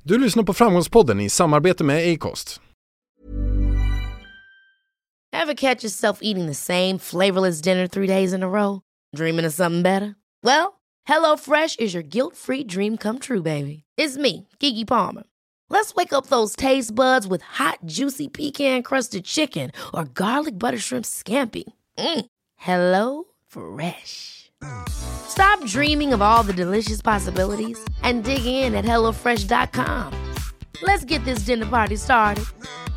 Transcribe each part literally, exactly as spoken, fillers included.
Du lyssnar på Framgångspodden i samarbete med Acast. Ever catch yourself eating the same flavorless dinner three days in a row? Dreaming of something better? Well, HelloFresh is your guilt-free dream come true, baby. It's me, Keke Palmer. Let's wake up those taste buds with hot, juicy pecan-crusted chicken or garlic butter shrimp scampi. Mm. Hello Fresh. Stop dreaming of all the delicious possibilities and dig in at hello fresh dot com. Let's get this dinner party started.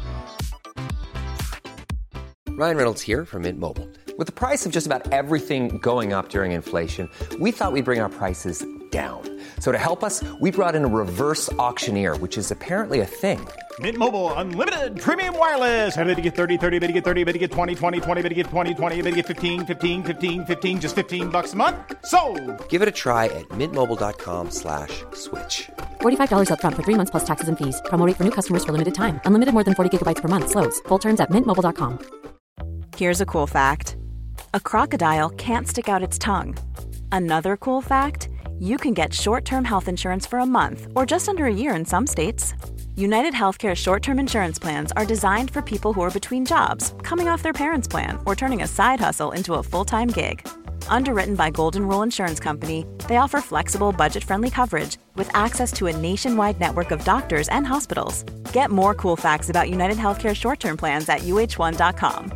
Ryan Reynolds here from Mint Mobile. With the price of just about everything going up during inflation, we thought we'd bring our prices down. So to help us, we brought in a reverse auctioneer, which is apparently a thing. Mint Mobile Unlimited Premium Wireless. How to get thirty, thirty, how to get thirty, how to get twenty, twenty, twenty, how to get twenty, twenty, how to get fifteen, fifteen, fifteen, fifteen, just fifteen bucks a month? Sold! Give it a try at mintmobile.com slash switch. forty-five dollars up front for three months plus taxes and fees. Promo rate for new customers for limited time. Unlimited more than forty gigabytes per month. Slows full terms at mint mobile dot com. Here's a cool fact. A crocodile can't stick out its tongue. Another cool fact, you can get short-term health insurance for a month or just under a year in some states. United Healthcare short-term insurance plans are designed for people who are between jobs, coming off their parents' plan, or turning a side hustle into a full-time gig. Underwritten by Golden Rule Insurance Company, they offer flexible, budget-friendly coverage with access to a nationwide network of doctors and hospitals. Get more cool facts about United Healthcare short-term plans at u h one dot com.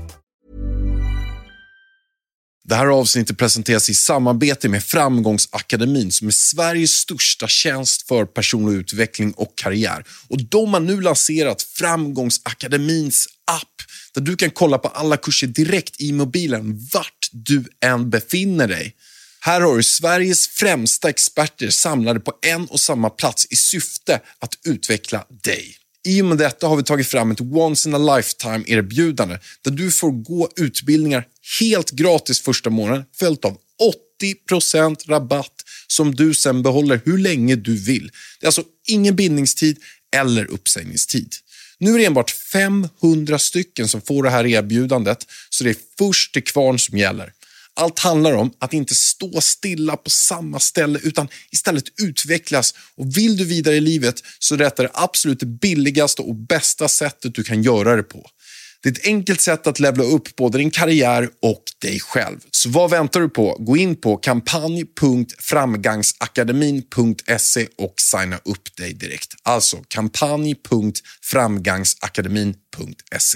Det här avsnittet presenteras i samarbete med Framgångsakademin som är Sveriges största tjänst för personlig utveckling och karriär. Och de har nu lanserat Framgångsakademins app där du kan kolla på alla kurser direkt i mobilen vart du än befinner dig. Här har du Sveriges främsta experter samlade på en och samma plats i syfte att utveckla dig. I och med detta har vi tagit fram ett once in a lifetime erbjudande där du får gå utbildningar helt gratis första månaden följt av åttio procent rabatt som du sen behåller hur länge du vill. Det är alltså ingen bindningstid eller uppsägningstid. Nu är det enbart femhundra stycken som får det här erbjudandet så det är först till kvarn som gäller. Allt handlar om att inte stå stilla på samma ställe utan istället utvecklas. Och vill du vidare i livet så är detta det absolut det billigaste och bästa sättet du kan göra det på. Det är ett enkelt sätt att levla upp både din karriär och dig själv. Så vad väntar du på? Gå in på kampanj punkt framgangsakademin punkt se och signa upp dig direkt. Alltså kampanj punkt framgangsakademin punkt se.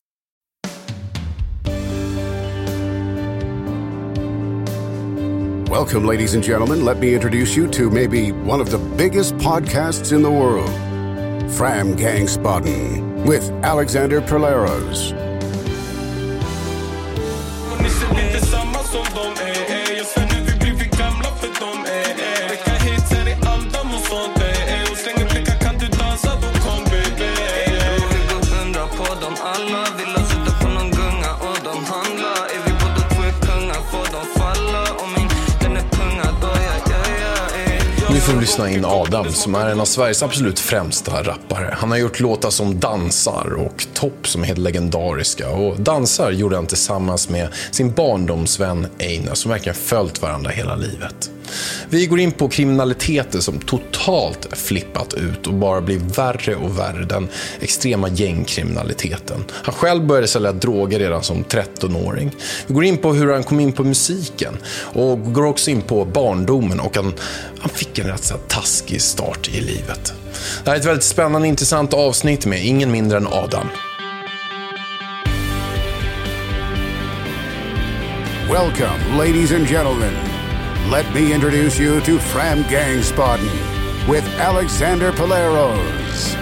Welcome, ladies and gentlemen. Let me introduce you to maybe one of the biggest podcasts in the world, Framgångsspodden, with Alexander Perleros. Nu får vi lyssna in Adam som är en av Sveriges absolut främsta rappare. Han har gjort låtar som Dansar och Topp som är helt legendariska. Och Dansar gjorde han tillsammans med sin barndomsvän Einar som verkligen följt varandra hela livet. Vi går in på kriminaliteten som totalt flippat ut och bara blir värre och värre, den extrema gängkriminaliteten. Han själv började sälja droger redan som trettonåring. Vi går in på hur han kom in på musiken och går också in på barndomen och han, han fick en rätt så taskig start i livet. Det här är ett väldigt spännande intressant avsnitt med ingen mindre än Adam. Welcome, ladies and gentlemen. Let me introduce you to Framgångsspodden with Alexander Perleros.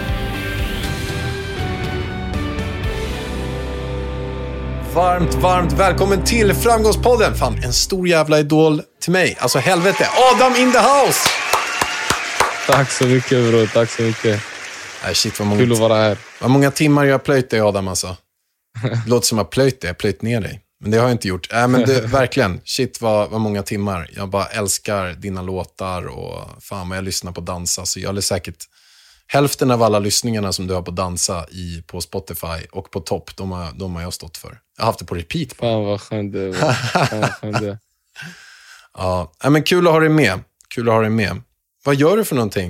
Varmt, varmt välkommen till Framgångspodden. Fan, en stor jävla idol till mig. Alltså helvete, Adam in the house! Tack så mycket bro, tack så mycket. Nej, shit, vad många, kul att vara här. Vad många timmar jag har plöjt dig, Adam, alltså. Det låter som jag har plöjt dig, jag har plöjt ner dig. Men det har jag inte gjort. Nej, men det, verkligen, shit vad, vad många timmar. Jag bara älskar dina låtar och fan vad jag lyssnar på dansa. Så jag är säkert hälften av alla lyssningarna som du har på dansa i, på Spotify och på Topp, de har, de har jag stått för. Jag har haft det på repeat. På. Fan vad skönt det var. Fan vad skönt det. Ja, men kul att ha dig med. Kul att ha dig med. Vad gör du för någonting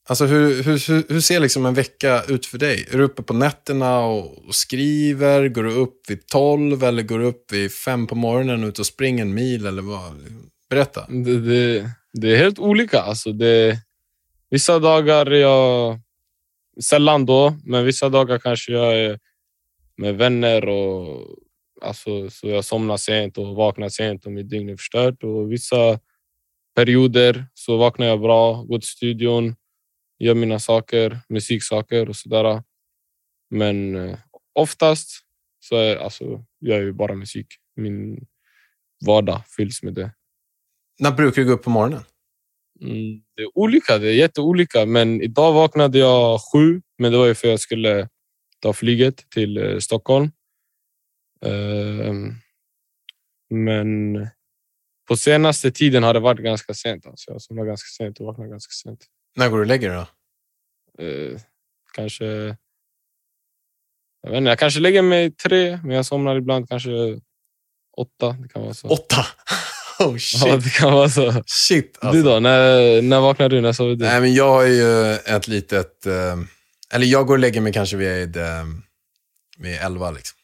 Alltså hur, hur, hur, hur ser liksom en vecka ut för dig? Är du uppe på nätterna och, och skriver? Går du upp vid tolv eller går du upp vid fem på morgonen och ut och springer en mil? Eller vad? Berätta. Det, det, det är helt olika. Alltså det, vissa dagar jag... Sällan då, men vissa dagar kanske jag är med vänner och alltså, så jag somnar sent och vaknar sent och mitt dygn är förstört. Och vissa perioder så vaknar jag bra, går till studion, gör mina saker, musiksaker och sådär. Men eh, oftast så är, alltså, jag ju bara musik. Min vardag fylls med det. När brukar du gå upp på morgonen? Mm, det är olika, det är jätteolika. Men idag vaknade jag sju, men det var ju för att jag skulle ta flyget till eh, Stockholm. Uh, men på senaste tiden har det varit ganska sent. Alltså. Jag somnar ganska sent och vaknar ganska sent. När går du och lägger dig då? Uh, kanske... Jag vet inte, jag kanske lägger mig tre, men jag somnar ibland kanske åtta. Det kan vara så. Åtta? Oh shit. Ja, det kan vara så. Shit alltså. Du då? När, när vaknar du? När sover du? Nej, men jag är ju ett litet... Eh, eller jag går och lägger mig kanske vid, eh, vid elva liksom.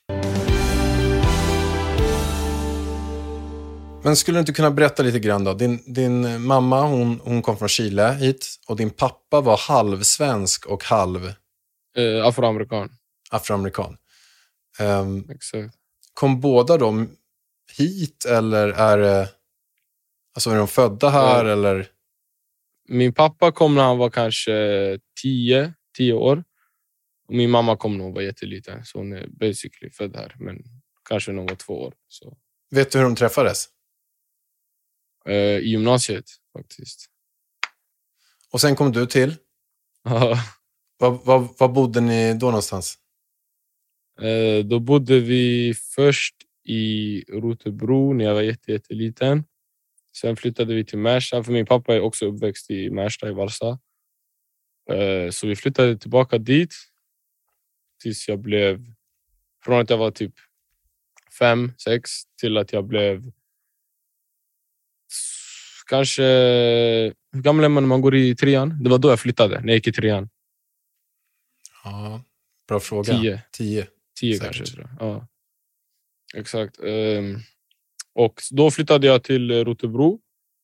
Men skulle du inte kunna berätta lite grann då? Din, din mamma, hon, hon kom från Chile hit. Och din pappa var halvsvensk och halv... Uh, afroamerikan. Afroamerikan. Um, Exakt. Kom båda de hit eller är det... Alltså är de födda här uh, eller... Min pappa kom när han var kanske tio, tio år. Och min mamma kom när hon var jätteliten. Så hon är basically född här. Men kanske när hon var två år. Så. Vet du hur de träffades? Uh, I gymnasiet faktiskt. Och sen kom du till? Ja. Var, var, var bodde ni då någonstans? Uh, då bodde vi först i Rotebro när jag var jätte, jätteliten. Sen flyttade vi till Märsta. För min pappa är också uppväxt i Märsta i Valsa. Uh, så vi flyttade tillbaka dit. Tills jag blev... Från att jag var typ fem, sex till att jag blev... Kanske... Hur gammal är man när man går i trean? Det var då jag flyttade, när jag gick i trean. Ja, bra fråga. Tio. Tio. Tio kanske, tror jag. Ja. Exakt. Um, och då flyttade jag till Rotebro.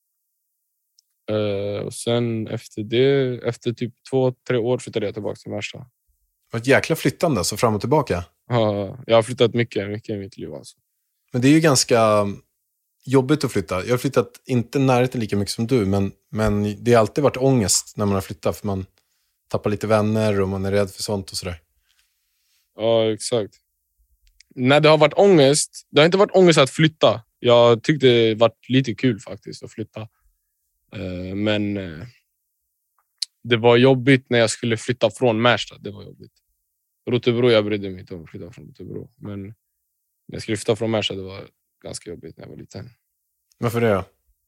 Uh, och sen efter det, efter typ två, tre år flyttade jag tillbaka till Märsta. Det var ett jäkla flyttande, så fram och tillbaka. Ja, jag har flyttat mycket, mycket i mitt liv alltså. Men det är ju ganska jobbigt att flytta. Jag har flyttat inte närheten lika mycket som du, men, men det har alltid varit ångest när man har flyttat, för man tappar lite vänner och man är rädd för sånt och sådär. Ja, exakt. När det har varit ångest, det har inte varit ångest att flytta. Jag tyckte det varit lite kul faktiskt att flytta. Men det var jobbigt när jag skulle flytta från Märsta. Det var jobbigt. Rotebro, jag brydde mig inte om att flytta från Rotebro. Men när jag skulle flytta från Märsta, det var ganska jobbigt när jag var liten. Varför det då?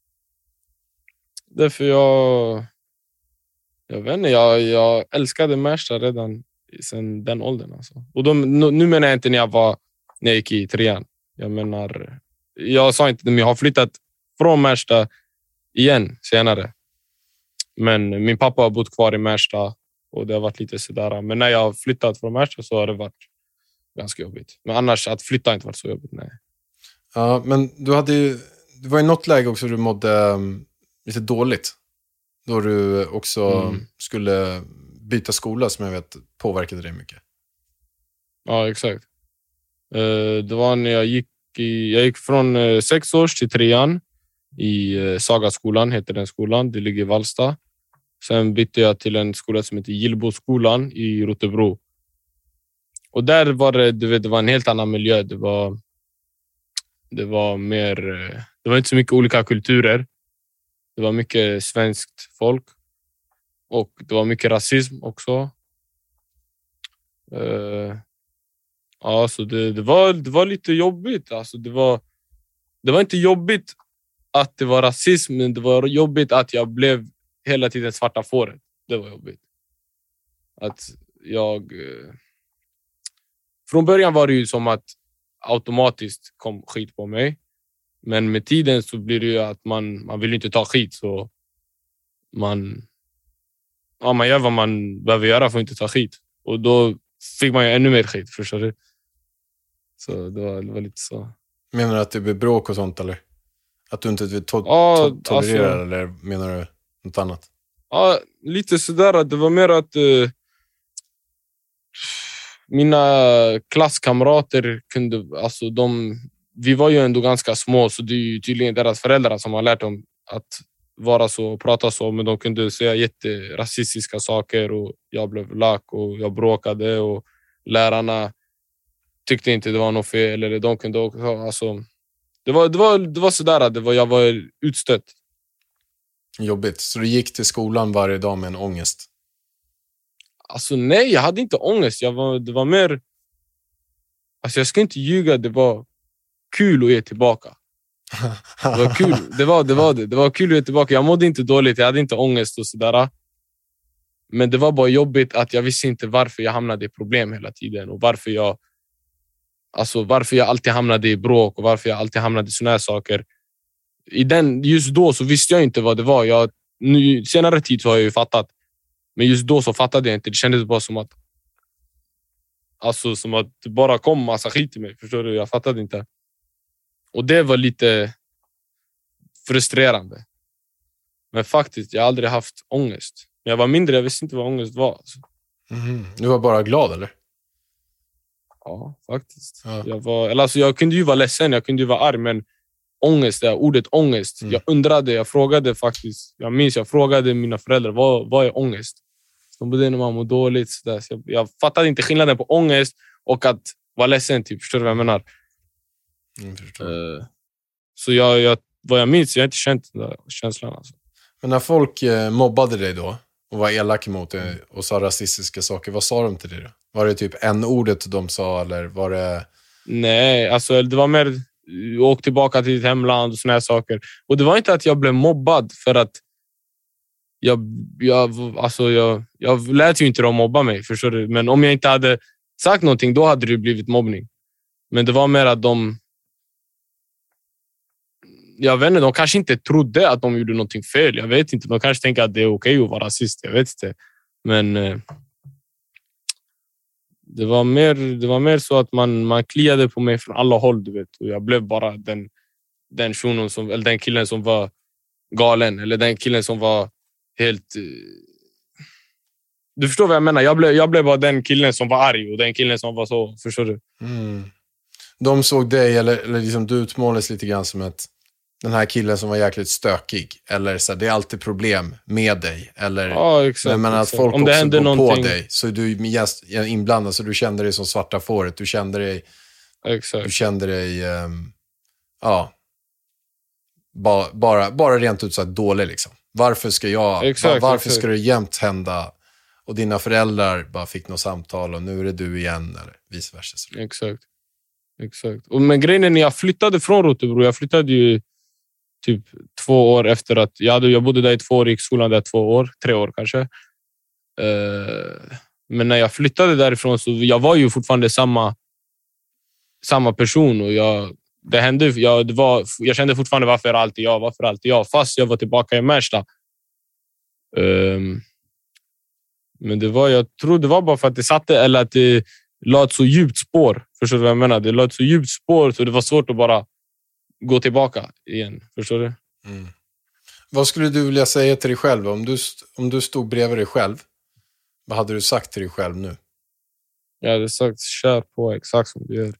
Därför jag... Jag vet inte, jag, jag älskade Märsta redan sedan den åldern. Alltså. Och då, nu, nu menar jag inte när jag, var, när jag gick i trean. Jag menar... Jag sa inte, men jag har flyttat från Märsta igen senare. Men min pappa har bott kvar i Märsta och det har varit lite sådär. Men när jag har flyttat från Märsta så har det varit ganska jobbigt. Men annars, att flytta har inte varit så jobbigt, nej. Ja, men du hade ju... Det var i något läge också du mådde um, lite dåligt. Då du också mm. skulle byta skola, som jag vet påverkade dig mycket. Ja, exakt. Uh, det var när jag gick i... Jag gick från uh, sex års till trean. I uh, Sagaskolan heter den skolan. Det ligger i Valsta. Sen bytte jag till en skola som heter Gillboskolan i Rotebro. Och där var det, du vet, det var en helt annan miljö. Det var, det var mer... Det var inte så mycket olika kulturer. Det var mycket svenskt folk. Och det var mycket rasism också. Uh, ja, så det, det, var, det var lite jobbigt. Alltså det, var, det var inte jobbigt att det var rasism, men det var jobbigt att jag blev hela tiden svarta fåret. Det var jobbigt. Att jag... Uh, från början var det ju som att automatiskt kom skit på mig. Men med tiden så blir det ju att man, man vill inte ta skit, så man, ja, man gör vad man behöver göra för att inte ta skit. Och då fick man ju ännu mer skit, förstår du? Så det var, det var lite så. Menar du att det blir bråk och sånt, eller? Att du inte vill to- ja, to- tolerera, alltså, eller menar du något annat? Ja, lite sådär. Det var mer att uh, mina klasskamrater kunde, alltså de, vi var ju ändå ganska små, så det är ju tydligen deras föräldrar som har lärt dem att vara så och prata så, men de kunde säga jätterasistiska saker och jag blev lack och jag bråkade och lärarna tyckte inte det var något fel, eller de kunde också, alltså det var, det var, det var sådär, det var, jag var utstött. Jobbigt. Så du gick till skolan varje dag med en ångest? Alltså nej, jag hade inte ångest. Jag var, det var mer... Alltså jag ska inte ljuga, det var kul att ge tillbaka. Det var kul, det var det. Var det. Det var kul att ge tillbaka. Jag mådde inte dåligt, jag hade inte ångest och sådär. Men det var bara jobbigt att jag visste inte varför jag hamnade i problem hela tiden. Och varför jag... Alltså varför jag alltid hamnade i bråk och varför jag alltid hamnade i såna här saker. I den, just då så visste jag inte vad det var. Jag, nu, senare tid så har jag ju fattat. Men just då så fattade jag inte. Det kändes bara som att... Alltså som att det bara kom massa skit i mig. Förstår du? Jag fattade inte. Och det var lite frustrerande. Men faktiskt, jag har aldrig haft ångest. När jag var mindre, jag visste inte vad ångest var. Alltså. Mm. Du var bara glad, eller? Ja, faktiskt. Ja. Jag, var, eller alltså, jag kunde ju vara ledsen, jag kunde ju vara arg, men ångest, det ordet ångest. Mm. Jag undrade, jag frågade faktiskt. Jag minns, jag frågade mina föräldrar, vad, vad är ångest? De bodde när man mår dåligt. Så där. Så jag, jag fattade inte skillnaden på ångest och att vara ledsen. Typ. Förstår du vad jag menar? Mm, uh, så jag, jag, vad jag minns, jag har inte känt den där känslan. Alltså. Men när folk eh, mobbade dig då och var elaka mot dig och sa rasistiska saker, vad sa de till dig då? Var det typ en ordet de sa, eller var det... Nej, alltså det var mer åk tillbaka till ditt hemland och såna här saker. Och det var inte att jag blev mobbad för att jag, jag, alltså jag, jag lät ju inte dem mobba mig, förstår du? Men om jag inte hade sagt någonting, då hade det blivit mobbning. Men det var mer att de... Jag vet inte, de kanske inte trodde att de gjorde någonting fel. Jag vet inte, de kanske tänker att det är okej att vara rasist. Jag vet inte. Men... Eh, Det var mer, det var mer så att man, man kliade på mig från alla håll, du vet. Och jag blev bara den, den shunon som, eller den killen som var galen. Eller den killen som var helt... Du förstår vad jag menar? Jag blev, jag blev bara den killen som var arg och den killen som var så, förstår du? Mm. De såg dig, eller, eller liksom du utmålades lite grann som ett, den här killen som var jäkligt stökig. Eller så här, det är alltid problem med dig. Eller, ja, exakt. Men att exakt. folk Om det också händer går någonting... på dig. Så du är inblandad, så du kände dig som svarta fåret. Du kände dig... Exakt. Du kände dig... Um, ja. Ba, bara, bara rent ut sagt dålig liksom. Varför ska jag... Exakt, var, varför exakt. ska det jämt hända? Och dina föräldrar bara fick något samtal och nu är det du igen, eller vice versa. Exakt. Exakt. Och men grejen är, när jag flyttade från Rotebro, jag flyttade ju typ två år efter att... Jag, hade, jag bodde där i två år, gick skolan där två år, tre år kanske. Uh, men när jag flyttade därifrån så jag var ju fortfarande samma, samma person. Och jag, det hände, jag, det var, jag kände fortfarande varför alltid jag, varför alltid jag. Fast jag var tillbaka i Märsta. Um, men det var, jag tror det var bara för att det satte, eller att det la ett så djupt spår. Förstår du vad jag menar? Det la ett så djupt spår så det var svårt att bara gå tillbaka igen. Förstår du? Mm. Vad skulle du vilja säga till dig själv? Om du, om du stod bredvid dig själv, vad hade du sagt till dig själv nu? Jag hade sagt, kör på exakt som du gör.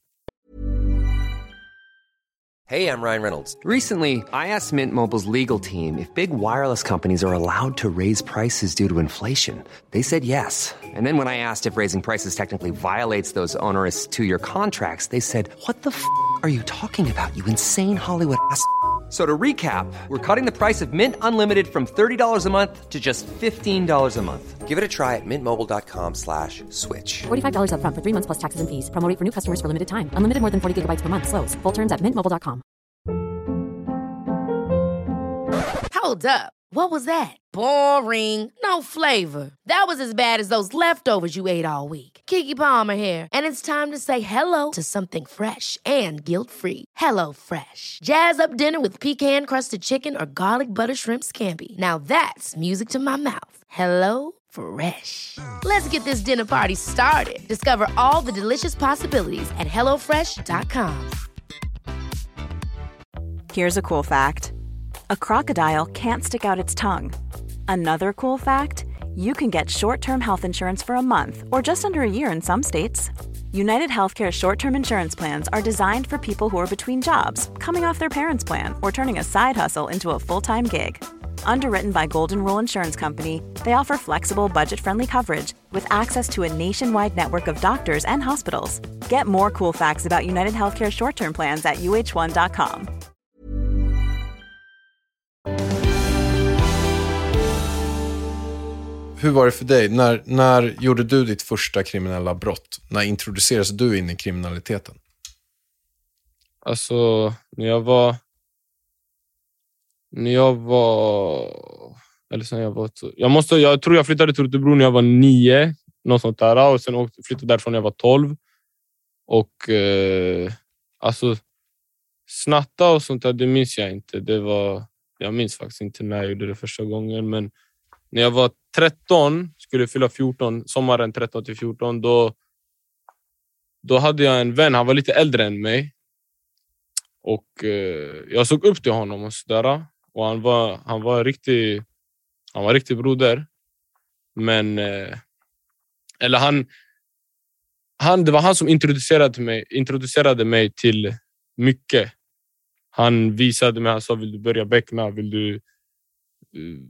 Hey, I'm Ryan Reynolds. Recently, I asked Mint Mobile's legal team if big wireless companies are allowed to raise prices due to inflation. They said yes. And then when I asked if raising prices technically violates those onerous two-year contracts, they said, what the f*** are you talking about, you insane Hollywood ass f- So to recap, we're cutting the price of Mint Unlimited from thirty dollars a month to just fifteen dollars a month. Give it a try at mintmobile.com slash switch. forty-five dollars up front for three months plus taxes and fees. Promo rate for new customers for limited time. Unlimited more than forty gigabytes per month. Slows full terms at mint mobile dot com. Hold up. What was that? Boring. No flavor. That was as bad as those leftovers you ate all week. Keke Palmer here, and it's time to say hello to something fresh and guilt-free. Hello Fresh. Jazz up dinner with pecan-crusted chicken or garlic butter shrimp scampi. Now that's music to my mouth. Hello Fresh. Let's get this dinner party started. Discover all the delicious possibilities at hello fresh dot com. Here's a cool fact. A crocodile can't stick out its tongue. Another cool fact, you can get short-term health insurance for a month or just under a year in some states. United Healthcare short-term insurance plans are designed for people who are between jobs, coming off their parents' plan, or turning a side hustle into a full-time gig. Underwritten by Golden Rule Insurance Company, they offer flexible, budget-friendly coverage with access to a nationwide network of doctors and hospitals. Get more cool facts about United Healthcare short-term plans at u h one dot com. Hur var det för dig? När, när gjorde du ditt första kriminella brott? När introducerades du in i kriminaliteten? Alltså, när jag var... När jag var... Eller sen jag var... Jag, måste, jag tror jag flyttade till Rotebro när jag var nio. Något sånt där. Och sen åkte, flyttade därifrån när jag var tolv. Och... Eh, alltså... Snatta och sånt där, det minns jag inte. Det var... Jag minns faktiskt inte när jag gjorde det första gången. Men när jag var tretton, skulle fylla fjorton, sommaren tretton till fjorton, då, då hade jag en vän, han var lite äldre än mig. Och eh, jag såg upp till honom och sådär. Och han var, han var riktig, han var riktig broder. Men, eh, eller han, han, det var han som introducerade mig, introducerade mig till mycket. Han visade mig, han sa, vill du börja bäckna, vill du... Uh,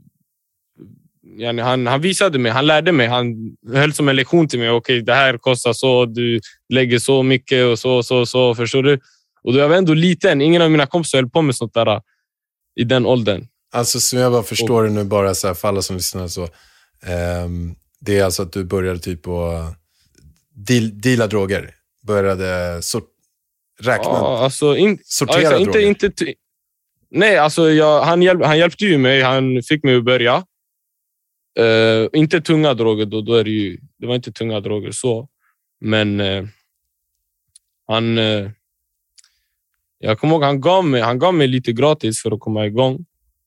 Yani han, han visade mig, han lärde mig, han höll som en lektion till mig. Okej, okay, det här kostar så, du lägger så mycket och så, så, så, förstår du? Och då jag var ändå liten, ingen av mina kompisar höll på med sånt där i den åldern. Alltså, så jag bara förstår och, det nu bara så här, för alla som lyssnar så. Um, det är alltså att du började typ att deal, deala droger. Började sort, räkna, ja, alltså in, sortera alltså, droger. Inte, inte, nej, alltså jag, han, hjälp, han hjälpte ju mig, han fick mig att börja. Uh, inte tunga droger då, då är det ju, det var inte tunga droger så, men uh, han uh, jag kommer ihåg, han gav mig han gav mig lite gratis för att komma igång.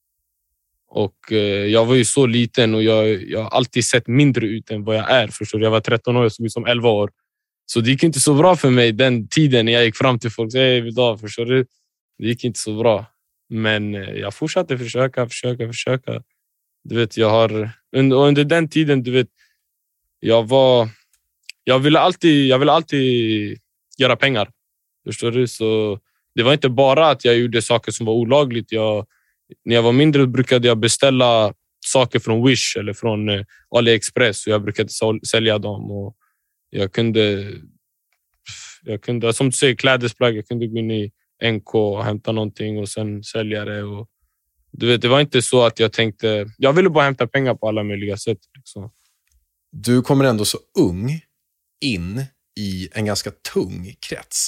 Och uh, jag var ju så liten och jag, jag har alltid sett mindre ut än vad jag är, förstår du? Jag var tretton år, jag såg ut som elva år, så det gick inte så bra för mig den tiden när jag gick fram till folk och sa hej idag, förstår du? Det gick inte så bra, men uh, jag fortsatte försöka, försöka, försöka. Du vet, jag har under, under den tiden, du vet, jag var jag ville alltid jag ville alltid göra pengar. Förstår du? Så det var inte bara att jag gjorde saker som var olagligt. Jag när jag var mindre brukade jag beställa saker från Wish eller från eh, AliExpress, och jag brukade sälja dem, och jag kunde jag kunde som du säger klädesplagg, jag kunde gå in i N K och hämta någonting och sen sälja det. Och du vet, det var inte så att jag tänkte... Jag ville bara hämta pengar på alla möjliga sätt. Liksom. Du kommer ändå så ung in i en ganska tung krets.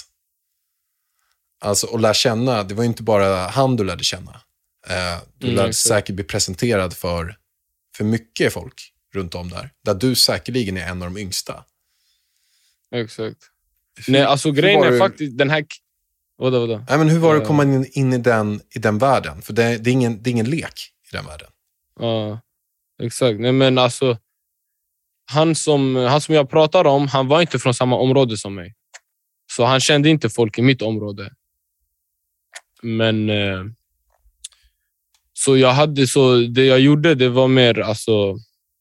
Alltså, och lär känna... Det var inte bara han du lärde känna. Du lärde mm, säkert bli presenterad för, för mycket folk runt om där. Där du säkerligen är en av de yngsta. Exakt. Hur, Nej, alltså grejen är du... faktiskt... Den här... Vadå, vadå? Nej, men hur var det att komma in, in i, den, i den världen? För det, det, är ingen, det är ingen lek i den världen. Ja, exakt. Nej, men alltså, han som, han som jag pratar om, han var inte från samma område som mig. Så han kände inte folk i mitt område. Men... Eh, så jag hade så... Det jag gjorde, det var mer... Alltså,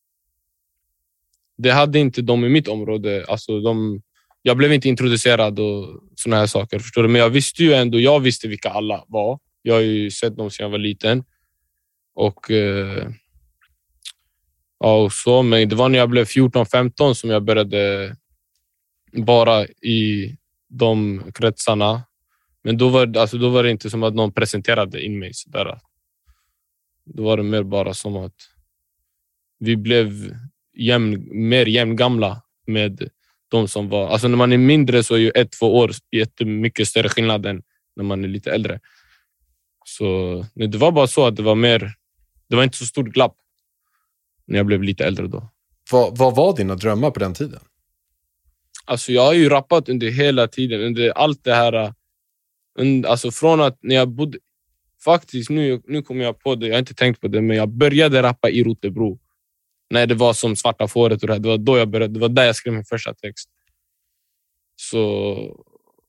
det hade inte de i mitt område. Alltså, de... Jag blev inte introducerad och såna här saker, förstår du? Men jag visste ju ändå, jag visste vilka alla var. Jag har ju sett dem sedan jag var liten. Och, eh, ja, och så, men det var när jag blev fjorton femton som jag började bara i de kretsarna. Men då var, alltså, då var det inte som att någon presenterade in mig sådär. Då var det mer bara som att vi blev jämn, mer jämngamla med de som var... Alltså när man är mindre så är ju ett, två år jättemycket större skillnad än när man är lite äldre. Så det var bara så att det var mer... Det var inte så stort glapp när jag blev lite äldre då. Vad, vad var dina drömmar på den tiden? Alltså jag har ju rappat under hela tiden. Under allt det här... Under, alltså från att när jag bodde... Faktiskt, nu, nu kommer jag på det. Jag har inte tänkt på det, men jag började rappa i Rotebro. Nej, det var som Svarta fåret och det här. Det var då jag började. Det var där jag skrev min första text. Så...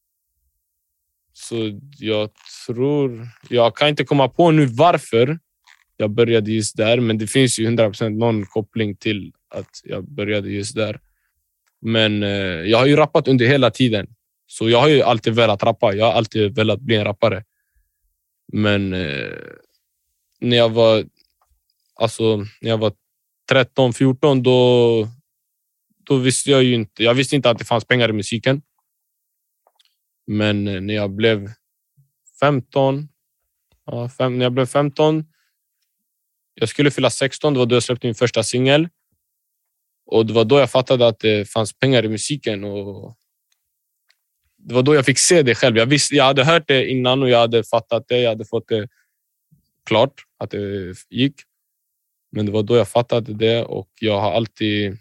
Så jag tror... Jag kan inte komma på nu varför jag började just där. Men det finns ju hundra procent någon koppling till att jag började just där. Men eh, jag har ju rappat under hela tiden. Så jag har ju alltid velat rappa. Jag har alltid velat bli en rappare. Men eh, när jag var... Alltså, när jag var tretton fjorton då... Då visste jag ju inte... Jag visste inte att det fanns pengar i musiken. Men när jag blev femton... Ja, fem, när jag blev femton... Jag skulle fylla sexton. Det var då jag släppte min första singel. Och det var då jag fattade att det fanns pengar i musiken. Och det var då jag fick se det själv. Jag, visste, jag hade hört det innan och jag hade fattat det. Jag hade fått det klart att det gick. Men det var då jag fattade det. Och jag har alltid...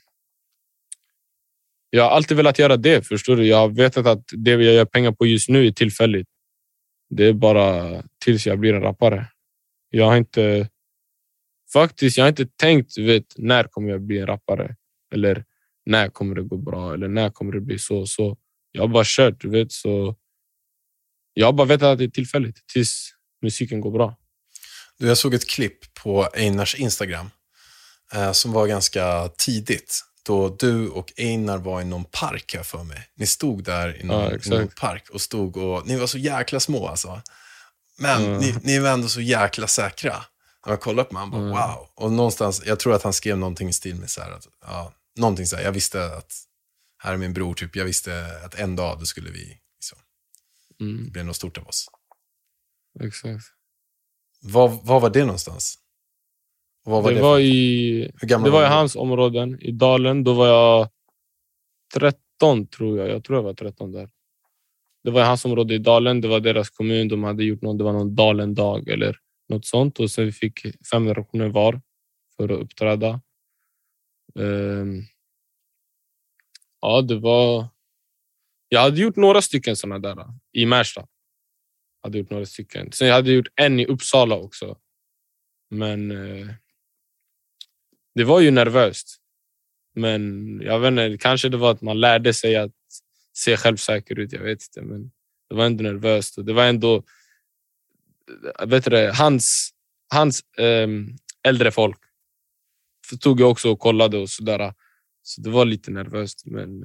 Jag har alltid velat göra det, förstår du? Jag har vetat att det jag gör pengar på just nu är tillfälligt. Det är bara tills jag blir en rappare. Jag har inte... Faktiskt, jag har inte tänkt, vet, när kommer jag bli en rappare? Eller när kommer det gå bra? Eller när kommer det bli så så? Jag har bara kört, du vet. Så jag har bara vetat att det är tillfälligt tills musiken går bra. Du, jag såg ett klipp på Einars Instagram eh, som var ganska tidigt. Då du och Einar var i någon park här för mig. Ni stod där i någon, Ja, i någon park och stod och... Ni var så jäkla små alltså. Men Mm. ni, ni var ändå så jäkla säkra. När jag kollade på mig, han bara Mm. wow. Och någonstans, jag tror att han skrev någonting i stil med så här. Att, ja, någonting så här, jag visste att här är min bror typ. Jag visste att en dag då skulle vi liksom, Mm. det blev något stort av oss. Exakt. Var, var var det någonstans? Och vad var det det var för- i, Hur gammal det var var i du? hans områden, i Dalen. Då var jag tretton, tror jag. Jag tror jag var tretton där. Det var i hans område i Dalen. Det var deras kommun. De hade gjort någon, det var någon Dalen-dag eller något sånt. Och sen vi fick femhundra kronor var för att uppträda. Um, ja, det var... Jag hade gjort några stycken såna där i Märsta. Jag hade gjort några stycken. Sen jag hade gjort en i Uppsala också. Men eh, det var ju nervöst. Men jag vet inte, kanske det var att man lärde sig att se självsäker ut, jag vet inte. Men det var ändå nervöst. Och det var ändå, vet du, hans, hans eh, äldre folk tog jag också och kollade och sådär. Så det var lite nervöst, men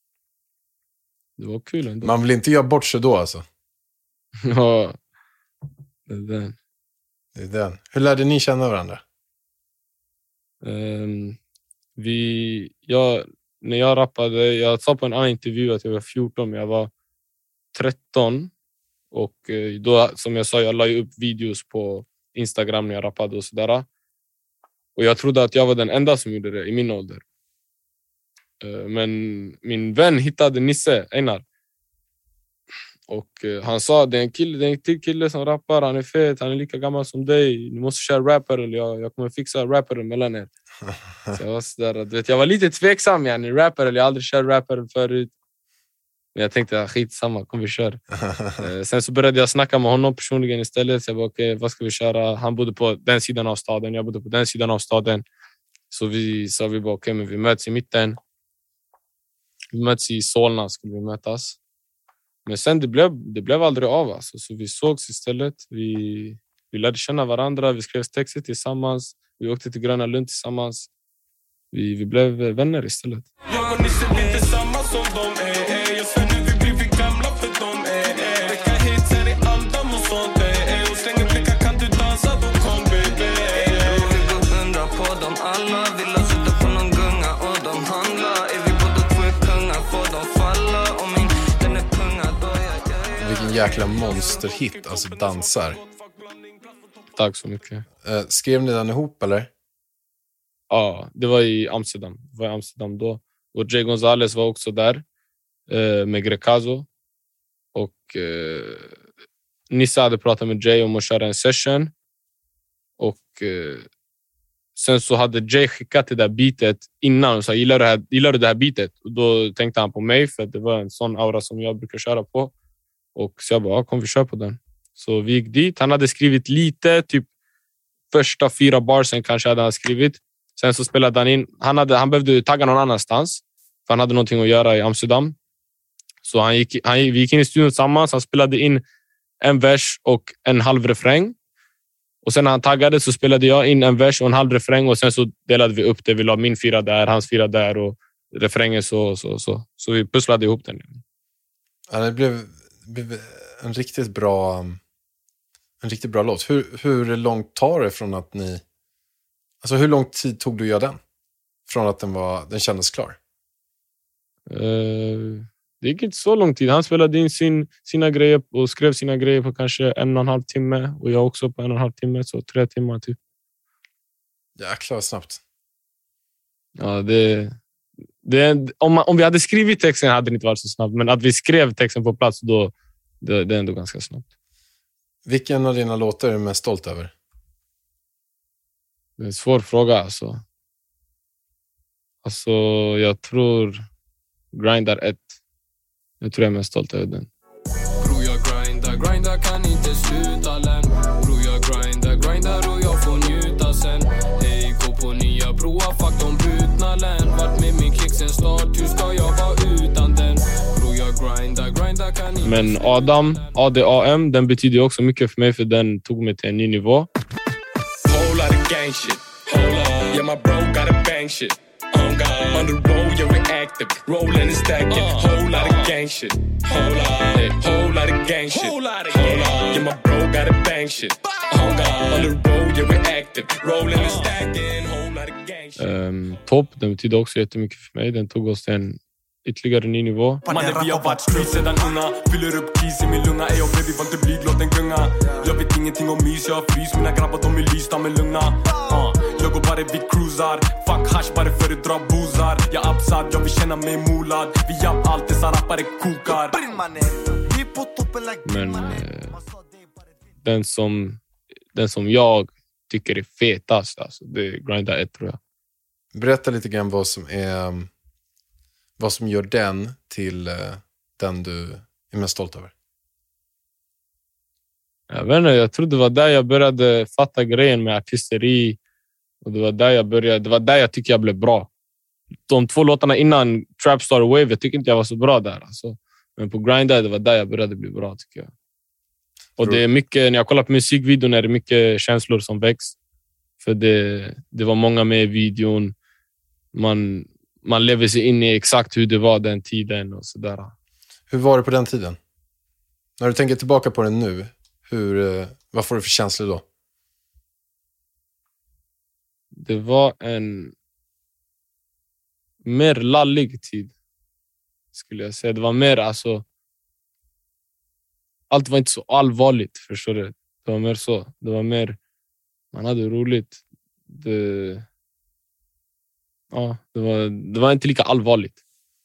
det var kul ändå. Man vill inte göra bort sig då alltså. Ja, det är den. Det är den. Hur lärde ni känna varandra? Um, vi, jag, när jag rappade, jag sa på en annan intervju att jag var fjorton, men jag var tretton. Och då, som jag sa, jag la ju upp videos på Instagram när jag rappade och sådär. Och jag trodde att jag var den enda som gjorde det i min ålder. Uh, men min vän hittade Nisse, Einar. Och uh, han sa, det är en kille, det är en till kille som rappar, han är fet, han är lika gammal som dig. Ni måste köra rapper, eller jag, jag kommer fixa rapper mellan er. Så jag var sådär, du vet, jag var lite tveksam, jag är rapper, eller jag har aldrig kört rapper förut. Men jag tänkte, skit samma, kom vi kör. uh, sen så började jag snacka med honom personligen istället. Så jag bara, okej, okay, vad ska vi köra? Han bodde på den sidan av staden, jag bodde på den sidan av staden. Så vi sa, vi bara, okej, okay, men vi möts i mitten. Vi möts i Solna, skulle vi mötas. Men sen det blev, det blev aldrig av. Alltså. Så vi sågs istället. Vi, vi lärde känna varandra. Vi skrev texter tillsammans. Vi åkte till Gröna Lund tillsammans. Vi, vi blev vänner istället. Jag och Nisse blir inte samma som de är. Jag svär nu vi blir för gamla för de är. Väcka hits här i andan och sånt är. Och slänger blickar, kan du dansa då kom baby. Vi går hundra på dem alla. Vill ha sitta på någon gunga och de handlar. Är vi båda två kungar får de falla. Och min den är punga då jag gör. Vilken jäkla monsterhit, alltså dansar. Tack så mycket. Uh, skrev ni den ihop eller? Ja, det var i Amsterdam. Det var i Amsterdam då. Och Jay Gonzales var också där. Eh, med Grecazo. Och eh, Nissa hade pratat med Jay om att köra en session. Och eh, sen så hade Jay skickat det där beatet innan. Och sa, gillar du det här, gillar du det här beatet? Och då tänkte han på mig. För det var en sån aura som jag brukar köra på. Och så jag bara, ja, kom vi kör på den. Så vi gick dit. Han hade skrivit lite, typ första fyra barsen kanske hade han skrivit. Sen så spelade han in. Han, hade, han behövde tagga någon annanstans. För han hade någonting att göra i Amsterdam. Så han gick, han, vi gick in i studion tillsammans. Han spelade in en vers och en halv refräng. Och sen när han taggade så spelade jag in en vers och en halv refräng. Och sen så delade vi upp det. Vi la min fyra där, hans fyra där och refrängen så. Så, så. så vi pusslade ihop den. Ja, det blev, blev en riktigt bra en riktigt bra låt. Hur, hur långt tar det från att ni... Alltså hur lång tid tog du att göra den? Från att den, var, den kändes klar? Uh, det gick inte så lång tid. Han spelade in sin, sina grejer och skrev sina grejer på kanske en och en halv timme. Och jag också på en och en halv timme. Så tre timmar typ. Jäklar snabbt. Ja, det... det om, man, om vi hade skrivit texten hade det inte varit så snabbt. Men att vi skrev texten på plats då... Det, det är ändå ganska snabbt. Vilken av dina låtar är du mest stolt över? Det är en svår fråga alltså. Alltså jag tror Grindar ett. Jag tror jag är mest stolt över den. Bro jag grindar, grindar kan inte sluta län. Bro jag grindar, grindar och jag får njuta sen. Hej, gå på nya broar, fuck de brutna län. Vart med min klick sen start, hur ska jag vara utan den? Bro jag grindar, grindar kan inte. Men Adam, A D A M, den betyder också mycket för mig för den tog mig till en ny nivå. Whole lot of gang shit. Hold up, yeah my bro got a bang shit. On God, on the road, yeah we active. Rolling and stacking, whole lot of gang shit. Hold up, hey, whole lot of gang shit. Hold up, yeah my bro got a bang shit. On God, on the road, yeah we active. Rolling and stacking, whole lot of gang shit. Um, Topp, den betyder också jättemycket för mig. Den tog oss till en ytterligare ny nivå. Mannen vi har varit street sedan unga. Fyller upp kis i min lunga. Ey och baby var inte blyg, låt den gunga. Jag vet ingenting om mys, jag har frys. Mina grabbar de är lysta men lugna. uh, Jag går bara vi cruisar. Fuck hash bara föredrar boozar. Jag absad, jag vill känna mig molad. Vi japp allt dessa rappare kokar. Men eh, den som Den som jag tycker är fetast alltså, det är Grindar ett tror jag. Berätta lite grann vad som är vad som gör den till uh, den du är mest stolt över. Jag vet inte, jag tror det var där jag började fatta grejen med artisteri. Och det var där jag började, det var där jag tycker jag blev bra. De två låtarna innan Trapstar och Wave, jag tycker inte jag var så bra där. Alltså. Men på Grindar, det var där jag började bli bra tycker jag. Och det är mycket, när jag kollar på musikvideon är det mycket känslor som väcks. För det, det var många med i videon. Man, man lever sig in i exakt hur det var den tiden och sådär. Hur var det på den tiden? När du tänker tillbaka på den nu, hur, vad får du för känslor då? Det var en mer lallig tid, skulle jag säga. Det var mer, alltså... Allt var inte så allvarligt, förstår du? Det var mer så. Det var mer... Man hade roligt. Det... Ja, det var, det var inte lika allvarligt.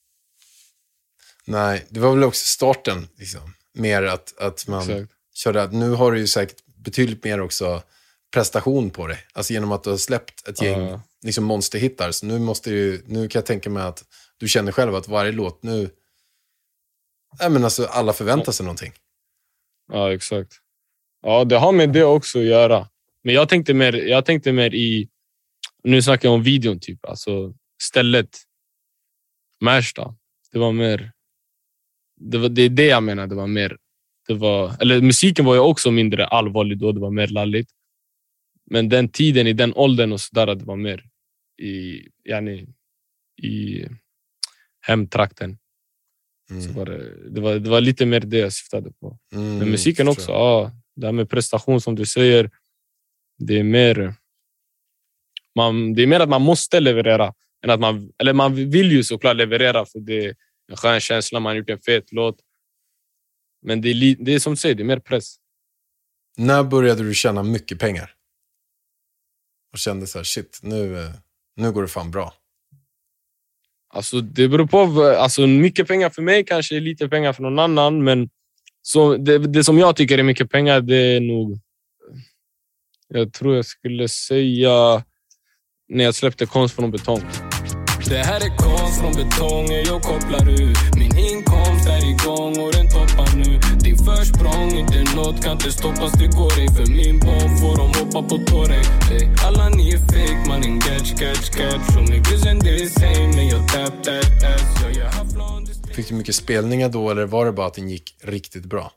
Nej, det var väl också starten, liksom. Mer att, att man Exakt. körde... Nu har du ju säkert betydligt mer också prestation på det. Alltså genom att du har släppt ett gäng uh. liksom monsterhittar. Så nu måste ju... Nu kan jag tänka mig att du känner själv att varje låt nu... Nej, men alltså alla förväntar sig någonting. Ja, exakt. Ja, det har med det också att göra. Men jag tänkte mer, jag tänkte mer i... Nu snackar jag om videon typ. Alltså stället. Märsta. Det var mer... Det, var, det är det jag menar. Det var mer... Det var, eller musiken var ju också mindre allvarlig då. Det var mer lalligt. Men den tiden, i den åldern och sådär, det var mer i, yani, i hemtrakten. Mm. Så var det, det, var, det var lite mer det jag syftade på. Mm, men musiken också, ja, det här med prestation som du säger, det är mer man, det är mer att man måste leverera än att man, eller man vill ju såklart leverera för det är en skön känsla, man har gjort en fet låt. Men det är, det är som du säger, det är mer press. När började du tjäna mycket pengar? Och kände så här, shit, nu, nu går det fan bra. Alltså det beror på, alltså mycket pengar för mig kanske är lite pengar för någon annan, men så det, det som jag tycker är mycket pengar, det är nog, jag tror jag skulle säga när jag släppte Konst från betong. Det här är konst från betong, jag kopplar ut. Min inkomst är igång och den toppar nu. Din försprång inte något kan inte stoppas, det går ej. För min barn får de hoppa på tåren. Ey, alla ni är fake, man en catch, catch, catch. Som niggas and det är same, men jag tap that ass. Jag gör haflon. Fick du mycket spelningar då, eller var det bara att den gick riktigt bra?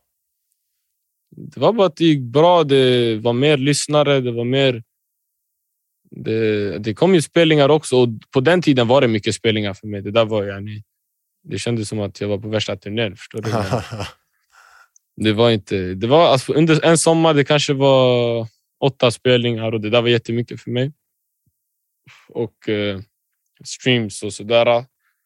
Det var bara att det gick bra. Det var mer lyssnare, det var mer... Det, det kom ju spelningar också. Och på den tiden var det mycket spelningar för mig. Det där var yani, det kändes som att jag var på värsta turnén, förstår du? Det var inte... Det var, alltså, under en sommar det kanske var åtta spelningar och det där var jättemycket för mig. Och eh, streams och sådär.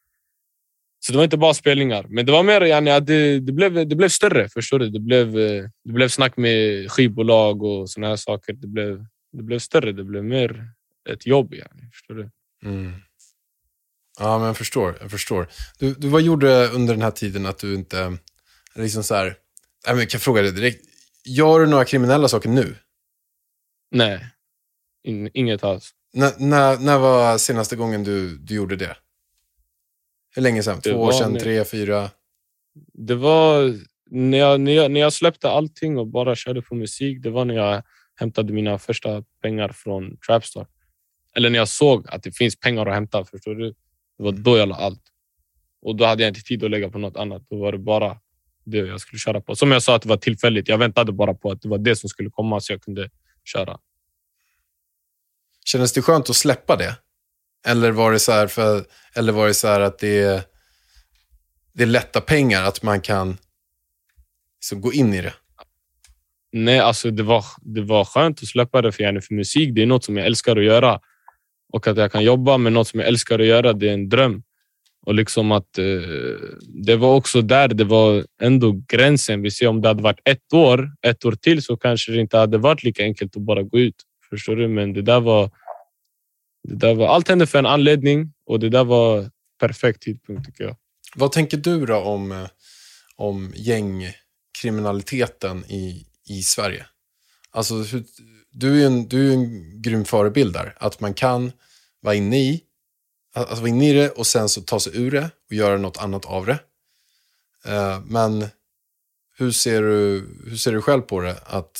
Så det var inte bara spelningar. Men det var mer yani, att det, det, blev, det blev större, förstår du? Det blev, det blev snack med skivbolag och såna här saker. Det blev, det blev större, det blev mer ett jobb, yani, förstår du? Mm. Ja, men jag förstår. Jag förstår. Du, du, vad gjorde under den här tiden att du inte... Liksom så här, jag kan fråga dig direkt. Gör du några kriminella saker nu? Nej, In, inget alls. N- när, när var senaste gången du, du gjorde det? Hur länge sedan? Två år sedan, tre, fyra? Det var när jag, när, jag, när jag släppte allting och bara körde på musik. Det var när jag hämtade mina första pengar från Trapstar. Eller när jag såg att det finns pengar att hämta, förstår du? Det var då jag la allt. Och då hade jag inte tid att lägga på något annat. Då var det bara det jag skulle köra på. Som jag sa, att det var tillfälligt. Jag väntade bara på att det var det som skulle komma så jag kunde köra. Kändes det skönt att släppa det? Eller var det så här, för, eller var det så här att det är, det är lätta pengar, att man kan liksom gå in i det? Nej, alltså det var, det var skönt att släppa det, för, yani, för musik. Det är något som jag älskar att göra. Och att jag kan jobba med något som jag älskar att göra, det är en dröm. Och liksom att eh, det var också där, det var ändå gränsen. Vi ser om det hade varit ett år, ett år till, så kanske det inte hade varit lika enkelt att bara gå ut. Förstår du? Men det där var, det där var allt hände för en anledning, och det där var perfekt tidpunkt, tycker jag. Vad tänker du då om, om gängkriminaliteten i, i Sverige? Alltså, hur, du är en, du är en grym förebild där. Att man kan vara inne i, alltså vara inne i det och sen så ta sig ur det och göra något annat av det. Uh, men hur ser du, hur ser du själv på det? Att,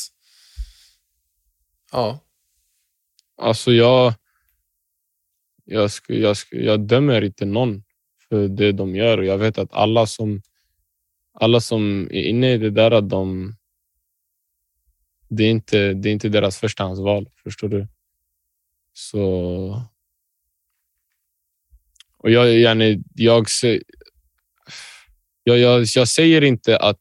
ja. Alltså jag, jag, sk, jag, sk, jag dömer inte någon för det de gör. Jag vet att alla som, alla som är inne i det där, att de, det är inte, det är inte deras förstahandsval, förstår du? Så... Och jag, jag, jag, jag, jag, jag säger inte att...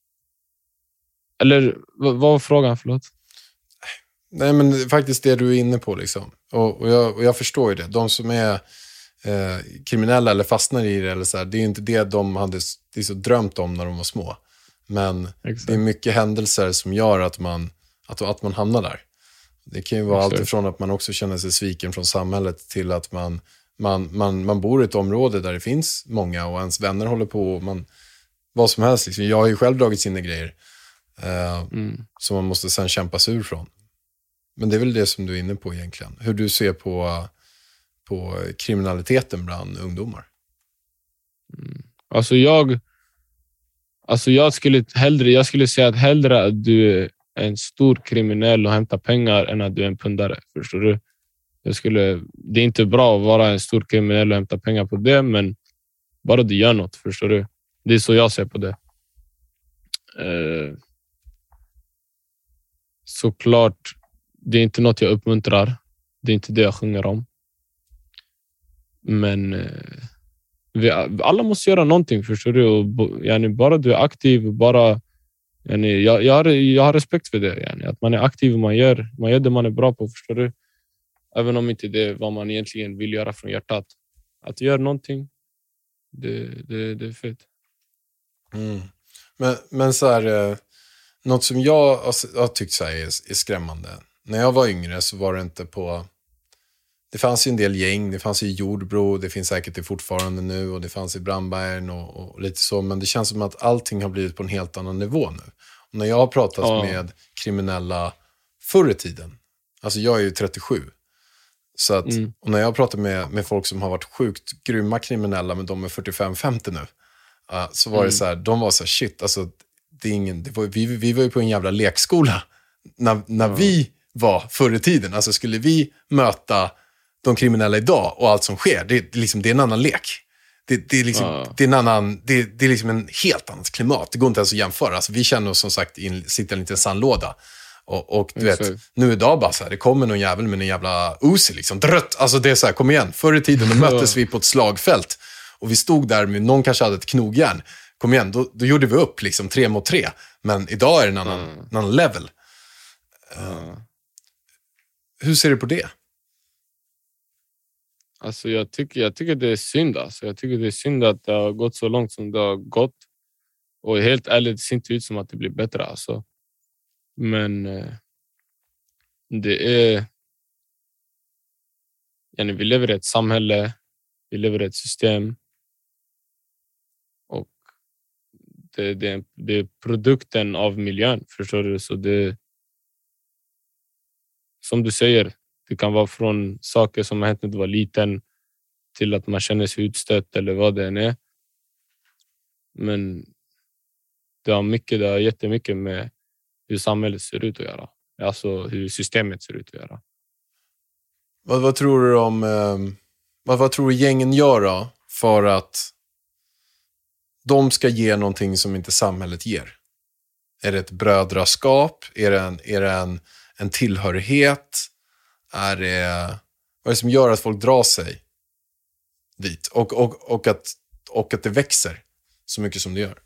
Eller vad var frågan, förlåt? Nej, men faktiskt det du är inne på liksom. Och, och, jag, och jag förstår ju det. De som är eh, kriminella eller fastnar i det, eller så här, det är inte det de hade det är så drömt om när de var små. Men exakt, det är mycket händelser som gör att man, att, att man hamnar där. Det kan ju vara exakt, allt ifrån att man också känner sig sviken från samhället till att man, man, man, man bor i ett område där det finns många och ens vänner håller på. Och man, vad som helst. Liksom. Jag har ju själv dragit sina grejer eh, mm. som man måste sen kämpa sig ur från. Men det är väl det som du är inne på egentligen. Hur du ser på, på kriminaliteten bland ungdomar. Mm. Alltså jag... Alltså jag skulle hellre, jag skulle säga att hellre att du är en stor kriminell och hämtar pengar än att du är en pundare. Förstår du? Jag skulle, det är inte bra att vara en stor kriminell och hämta pengar på det, men bara du gör något, förstår du? Det är så jag ser på det. Eh, såklart, det är inte något jag uppmuntrar. Det är inte det jag sjunger om. Men... Eh, Vi, alla måste göra någonting, förstår du? Och, yani, bara du är aktiv, bara, yani, jag, jag, har, jag har respekt för det. Yani, att man är aktiv och man gör, man gör det man är bra på, förstår du? Även om inte det är vad man egentligen vill göra från hjärtat. Att göra någonting, det, det, det är fett. Mm. Men, men så här, något som jag har tyckt så här är, är skrämmande. När jag var yngre så var det inte på... Det fanns ju en del gäng, det fanns i Jordbro, det finns säkert det fortfarande nu, och det fanns i Brandbergen och, och lite så. Men det känns som att allting har blivit på en helt annan nivå nu. Och när jag har pratat ja. med kriminella förr i tiden, alltså jag är ju trettiosju. Så att, mm. och när jag har pratat med, med folk som har varit sjukt grymma kriminella, men de är fyrtiofem femtio nu. Uh, så var mm. det så här, de var så här, shit, alltså det är ingen, det var, vi, vi var ju på en jävla lekskola när, när mm. vi var förr i tiden. Alltså skulle vi möta de kriminella idag och allt som sker, det, det, liksom, det är en annan lek. Det, det, är liksom, mm. det, är en annan, det, det är liksom en helt annat klimat. Det går inte ens att jämföra. Alltså, vi känner oss som sagt i sitter i en liten sandlåda. Och, och du vet, mm. nu idag bara så här, det kommer någon jävel med en jävla Uzi liksom, drött. Alltså det är så här, kom igen. Förr i tiden då möttes vi på ett slagfält. Och vi stod där med, någon kanske hade ett knogjärn. Kom igen, då, då gjorde vi upp liksom tre mot tre. Men idag är det en annan, mm. en annan level. Uh, hur ser du på det? Alltså jag tycker, jag tycker det är synd. Alltså. Jag tycker det är synd att det har gått så långt som det har gått. Och helt ärligt, det ser inte ut som att det blir bättre. Alltså. Men eh, det är... Yani, vi lever i ett samhälle. Vi lever i ett system. Och det, det, det är produkten av miljön. Förstår du? Så det... Som du säger, det kan vara från saker som har hänt när du var liten till att man känner sig utstött eller vad det än är. Men det har mycket, det har jättemycket med hur samhället ser ut att göra. Alltså hur systemet ser ut att göra. Vad, vad tror du om... Eh, vad, vad tror du gängen gör då för att de ska ge någonting som inte samhället ger? Är det ett brödraskap? Är det en, är det en, en tillhörighet? Är det, vad är det som gör att folk drar sig dit? Och, och, och, att, och att det växer så mycket som det gör?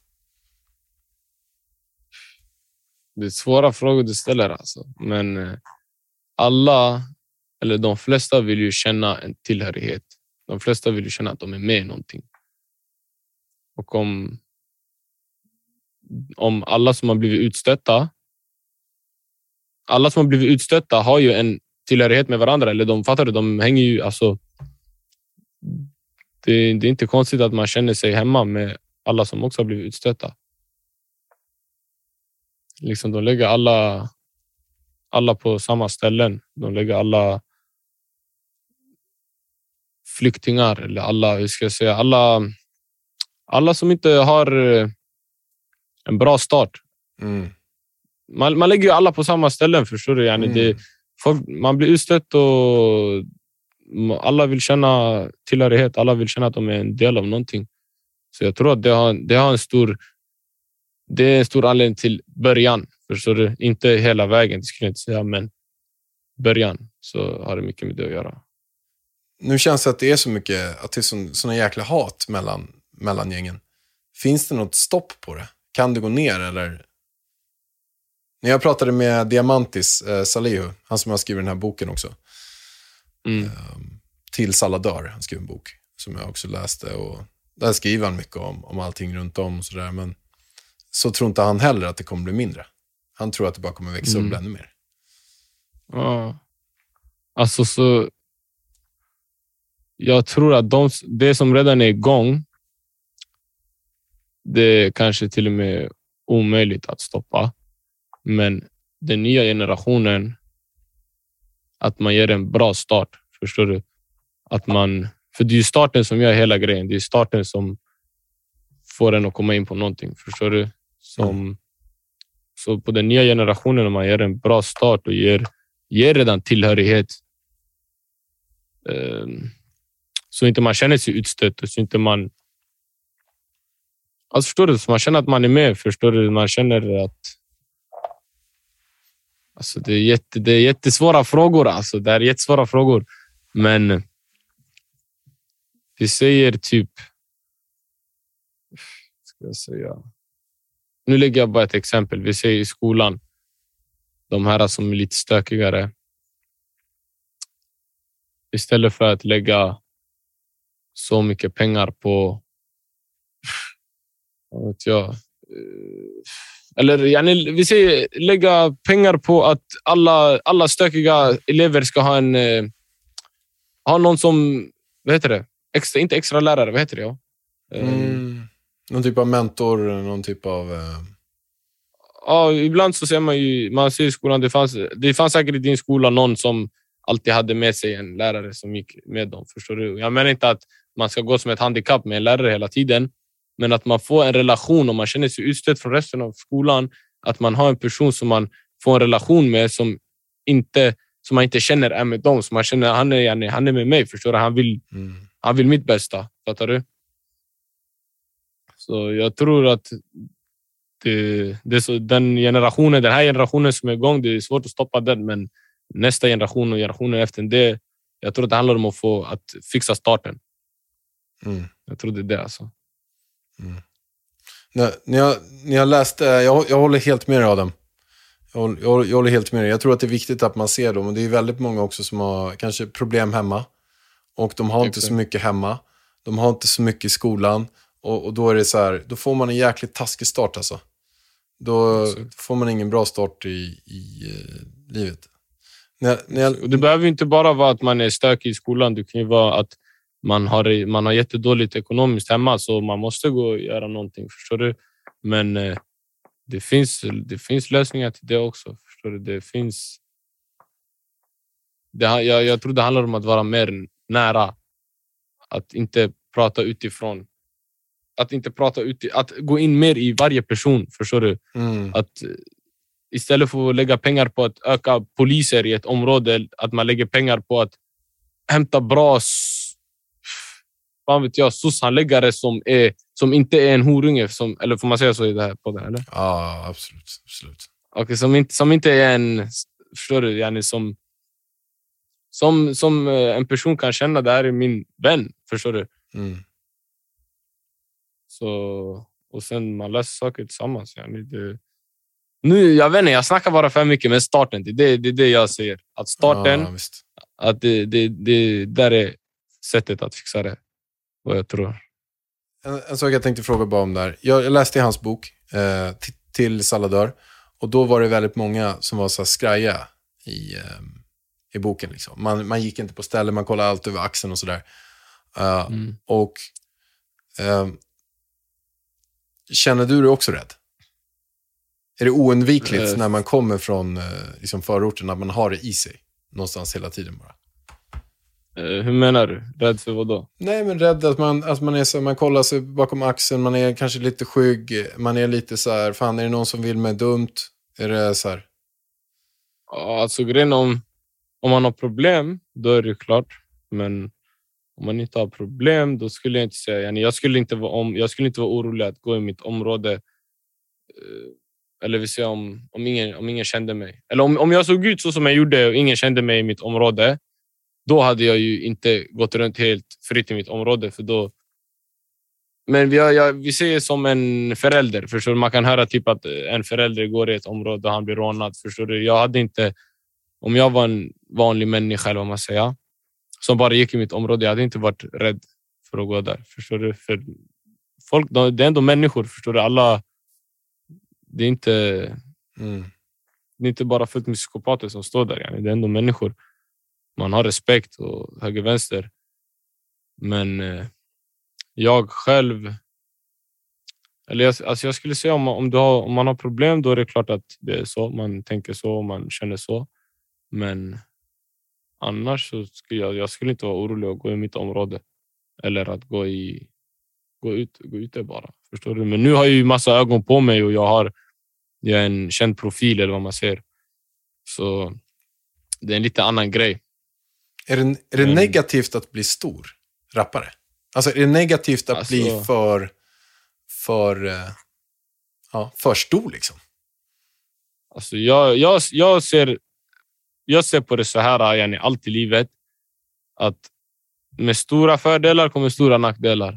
Det är svåra frågor du ställer alltså. Men alla, eller de flesta vill ju känna en tillhörighet. De flesta vill ju känna att de är med i någonting. Och om, om alla som har blivit utstötta, alla som har blivit utstötta har ju en tillhörighet med varandra. Eller de fattar det, de hänger ju, alltså det, det är inte konstigt att man känner sig hemma med alla som också har blivit utstötta. Liksom de lägger alla alla på samma ställen. De lägger alla flyktingar eller alla, hur ska jag säga, alla alla som inte har en bra start. Mm. Man, man lägger ju alla på samma ställen, förstår du? Yani mm. det, folk, man blir utstött och alla vill känna tillhörighet. Alla vill känna att de är en del av någonting. Så jag tror att det har, det har en stor det är en stor anledning till början. Förstår du? Inte hela vägen, det skulle jag inte säga, men början så har det mycket med det att göra. Nu känns det att det är så mycket, att det är sån, såna jäkla hat mellan, mellan gängen. Finns det något stopp på det? Kan det gå ner eller... När jag pratade med Diamantis eh, Salihu, han som har skrivit den här boken också. Mm. Eh, till Saladar, han skrev en bok som jag också läste. Och där skriver han mycket om, om allting runt om och sådär. Men så tror inte han heller att det kommer bli mindre. Han tror att det bara kommer växa mm. upp ännu mer. Ja. Alltså så... Jag tror att de, det som redan är igång, det är kanske till och med omöjligt att stoppa. Men den nya generationen, att man ger en bra start, förstår du? Att man, för det är ju starten som gör hela grejen. Det är starten som får en att komma in på någonting, förstår du? Som, mm. Så på den nya generationen, om man ger en bra start och ger, ger redan tillhörighet, eh, så inte man känner sig utstött och så inte man... Alltså förstår du? Så man känner att man är med, förstår du? Man känner att... Alltså det är, jätte, det är jättesvåra frågor. Alltså det är jättesvåra frågor. Men... Vi säger typ... Ska jag säga... Nu lägger jag bara ett exempel. Vi säger i skolan. De här som är lite stökigare. Istället för att lägga så mycket pengar på... Vad vet jag... Eller yani, vi säger lägga pengar på att alla, alla stökiga elever ska ha en... Ha någon som... Vad heter det? Extra, inte extra lärare, vad heter det? Ja? Mm. Någon typ av mentor, någon typ av... Uh... Ja, ibland så ser man ju... Man ser i skolan, det fanns, det fanns säkert i din skola någon som alltid hade med sig en lärare som gick med dem, förstår du? Jag menar inte att man ska gå som ett handikapp med en lärare hela tiden. Men att man får en relation och man känner sig utstött från resten av skolan. Att man har en person som man får en relation med som, inte, som man inte känner är med dem. Som man känner han är, han är med mig, förstår du? Han vill, mm. han vill mitt bästa, fattar du? Så jag tror att det, det är så, den generationen, den här generationen som är igång, det är svårt att stoppa den. Men nästa generation och generationen efter det, jag tror att det handlar om att få att fixa starten. Mm. Jag tror det är det alltså. Mm. När, när, jag, när jag läste, jag, jag håller helt med dig, Adam. Jag håller, jag, håller, jag håller helt med dig. Jag tror att det är viktigt att man ser dem. Och det är väldigt många också som har kanske problem hemma. Och de har Exakt. inte så mycket hemma. De har inte så mycket i skolan. Och, och då är det så här, då får man en jäkligt taskig start alltså. Då Exakt. får man ingen bra start i, i uh, livet. När, när jag... Och det behöver inte bara vara att man är stökig i skolan. Det kan ju vara att man har, man har jättedåligt ekonomiskt hemma, så man måste gå och göra någonting, förstår du? Men eh, det, finns, det finns lösningar till det också, förstår du? Det finns... Det, jag, jag tror det handlar om att vara mer nära. Att inte prata utifrån. Att inte prata utifrån. Att gå in mer i varje person, förstår du? Mm. Att istället för att lägga pengar på att öka poliser i ett område, att man lägger pengar på att hämta bra... Fan vet jag, sosshandläggare som, är, som inte är en horunge. Som, eller får man säga så i det här podden, eller? Ja, absolut. absolut. Okay, som, inte, som inte är en... Förstår du? Yani som, som, som en person kan känna, det här är min vän. Förstår du? Mm. Så, och sen man läser saker tillsammans. Yani det, nu, jag vet inte, jag snackar bara för mycket, men starten, det är det, det, det jag säger. Att starten, ja, att det, det, det där är sättet att fixa det. Vad jag tror. En, en sak jag tänkte fråga bara om där. Jag, jag läste i hans bok eh, t- till Salvador. Och då var det väldigt många som var så här skraja i, eh, i boken. Liksom. Man, man gick inte på ställen, man kollade allt över axeln och sådär. Uh, mm. Och uh, känner du dig också rädd? Är det oundvikligt uh, när man kommer från uh, liksom förorten, att man har det i sig någonstans hela tiden bara? Uh, hur menar du? Rädd för vad då? Nej, men rädd att man, att man är så, man kollar sig bakom axeln, man är kanske lite skygg, man är lite så här, fan, är det någon som vill mig dumt? Är det så här? Ja, alltså grejen om om man har problem, då är det klart, men om man inte har problem, då skulle jag inte säga, yani jag skulle inte vara om jag skulle inte vara orolig att gå i mitt område, eller vill säga om om ingen om ingen kände mig, eller om om jag såg ut så som jag gjorde och ingen kände mig i mitt område. Då hade jag ju inte gått runt helt fritt i mitt område, för då... Men vi, har, jag, vi ser som en förälder, förstår du? Man kan höra typ att en förälder går i ett område och han blir rånad, förstår du? Jag hade inte... Om jag var en vanlig människa, eller vad man säger, som bara gick i mitt område, jag hade inte varit rädd för att gå där, förstår du? För folk, det är ändå människor, förstår du? Alla... Det är inte... Mm. Det är inte bara fullt med psykopater som står där, yani. Det är ändå människor. Man har respekt och höger vänster. Men eh, jag själv... Eller jag, alltså jag skulle säga om, om, du har, om man har problem, då är det klart att det är så. Man tänker så, man känner så. Men annars så skulle jag, jag skulle inte vara orolig att gå i mitt område. Eller att gå, i, gå, ut, gå ut där bara. Förstår du? Men nu har jag ju massa ögon på mig och jag har jag är en känd profil, eller vad man säger. Så det är en lite annan grej. Är det, är det negativt att bli stor rappare? Alltså är det negativt att alltså, bli för för ja, för stor liksom? Alltså jag jag jag ser jag ser på det så här, yani allt i livet, att med stora fördelar kommer stora nackdelar.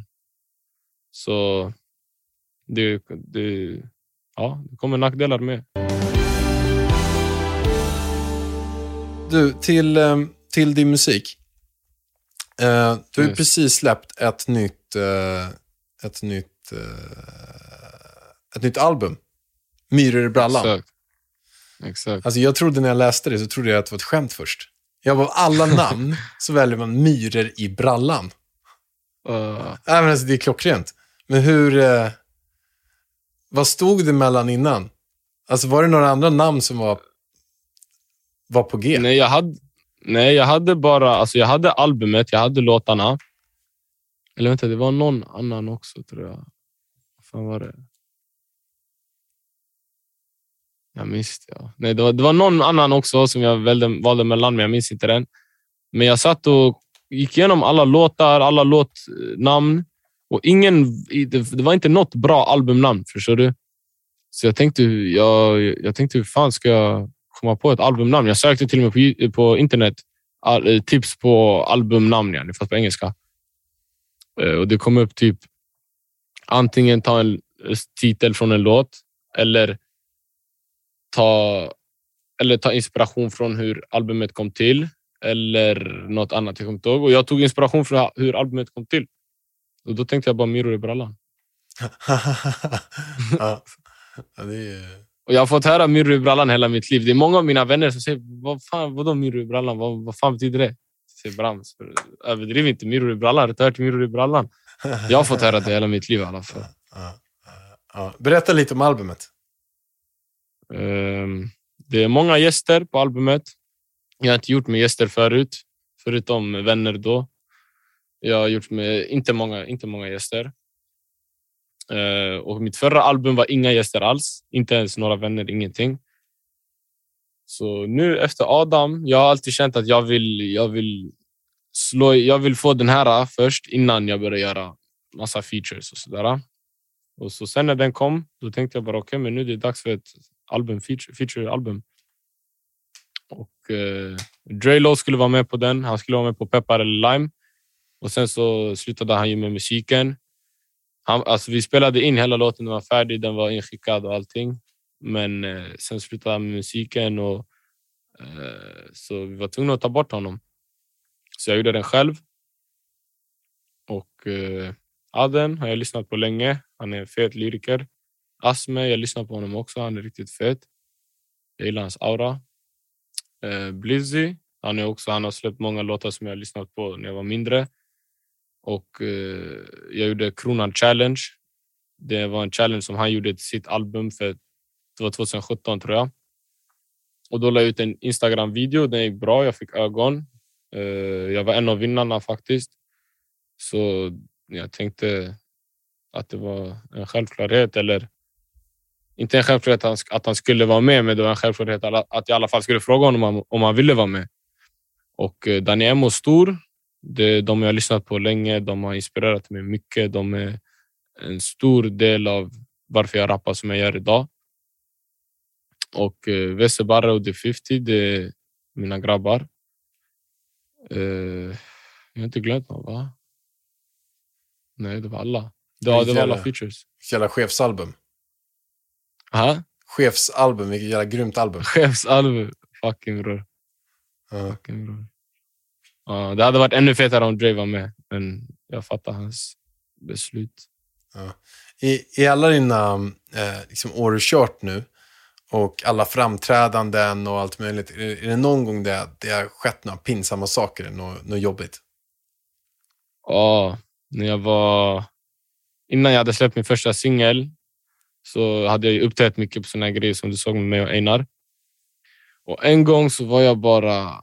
Så det det ja, det kommer nackdelar med. Du, till till din musik. Uh, du har yes. precis släppt ett nytt uh, ett nytt uh, ett nytt album. Myror i brallan. Exakt. Exakt. Alltså jag trodde när jag läste det så trodde jag att det var ett skämt först. Jag var alla namn så väljer man myror i brallan. Uh. Äh, men alltså, det är klockrent. Men hur uh, vad stod det mellan innan? Alltså var det några andra namn som var var på G? Nej, jag hade Nej, jag hade bara... Alltså jag hade albumet, jag hade låtarna. Eller vänta, det var någon annan också, tror jag. fan var det? Jag minns det, ja. Nej, det var, det var någon annan också som jag valde, valde mellan, men jag minns inte den. Men jag satt och gick igenom alla låtar, alla låtnamn. Och ingen, det, det var inte något bra albumnamn, förstår du? Så jag tänkte, jag, jag tänkte hur fan ska jag komma på ett albumnamn? Jag sökte till och med på, på internet all, tips på albumnamn, ja, fast på engelska. Och det kom upp typ antingen ta en titel från en låt eller ta, eller ta inspiration från hur albumet kom till eller något annat jag kommer inte ihåg. Och jag tog inspiration från hur albumet kom till. Och då tänkte jag bara Mirror i brallan. Ja. Ja, det är... Och jag har fått höra Mirror i brallan hela mitt liv. Det är många av mina vänner som säger, vad fan, vadå Mirror i brallan? Vad, vad fan betyder det? Jag säger, Brams, överdriv inte Mirror i brallan. Har du hört Mirror i brallan? Jag har fått höra det hela mitt liv i alla fall. Ja, ja, ja. Berätta lite om albumet. Um, det är många gäster på albumet. Jag har inte gjort med gäster förut. Förutom vänner då. Jag har gjort med inte många, inte många gäster. Uh, och mitt förra album var inga gäster alls. Inte ens några vänner, ingenting. Så nu efter Adam, jag har alltid känt att jag vill, jag vill slå, jag vill få den här först innan jag börjar göra massa features och sådär. Och så sen när den kom, då tänkte jag bara okej, okay, men nu är det dags för ett album, feature, feature-album. Och uh, Drelo skulle vara med på den. Han skulle vara med på Peppar eller Lime. Och sen så slutade han ju med musiken. Han, alltså vi spelade in hela låten, den var färdig, den var inskickad och allting. Men eh, sen slutade han med musiken och eh, så vi var tvungna att ta bort honom. Så jag gjorde den själv. Och eh, Aden har jag lyssnat på länge. Han är en fet lyriker. Asme, jag lyssnar på honom också, han är riktigt fet. Jag gillar hans aura. Eh, Blizzy, han, är också, han har släppt många låtar som jag har lyssnat på när jag var mindre. Och eh, jag gjorde Kronan Challenge. Det var en challenge som han gjorde till sitt album för det var tjugohundrasjutton tror jag. Och då la jag ut en Instagram-video. Den gick bra, jag fick ögon. Eh, jag var en av vinnarna faktiskt. Så jag tänkte att det var en självklarhet. Eller inte en självklarhet att han, att han skulle vara med. Men det var en självklarhet att jag i alla fall skulle fråga honom om, om han ville vara med. Och eh, Danny M och Stor. Det, de jag har lyssnat på länge, de har inspirerat mig mycket. De är en stor del av varför jag rappar som jag gör idag. Och eh, Vesse Barre och The femtio, det är mina grabbar. Eh, jag har inte glömt någon, va? Nej, det var alla. Det var, det var alla features. Vilket jävla chefsalbum. Aha? Chefsalbum, vilket jävla grymt album. Chefsalbum, fucking bror. Uh. Fucking bror. Ja, det hade varit ännu fetare om Dre var med. Men jag fattar hans beslut. Ja. I, I alla dina eh, liksom år du kört nu och alla framträdanden och allt möjligt, är, är det någon gång det, det har skett några pinsamma saker, något, något jobbigt? Ja, när jag var... Innan jag hade släppt min första singel så hade jag ju uppträtt mycket på såna här grejer som du såg med mig och Einar. Och en gång så var jag bara...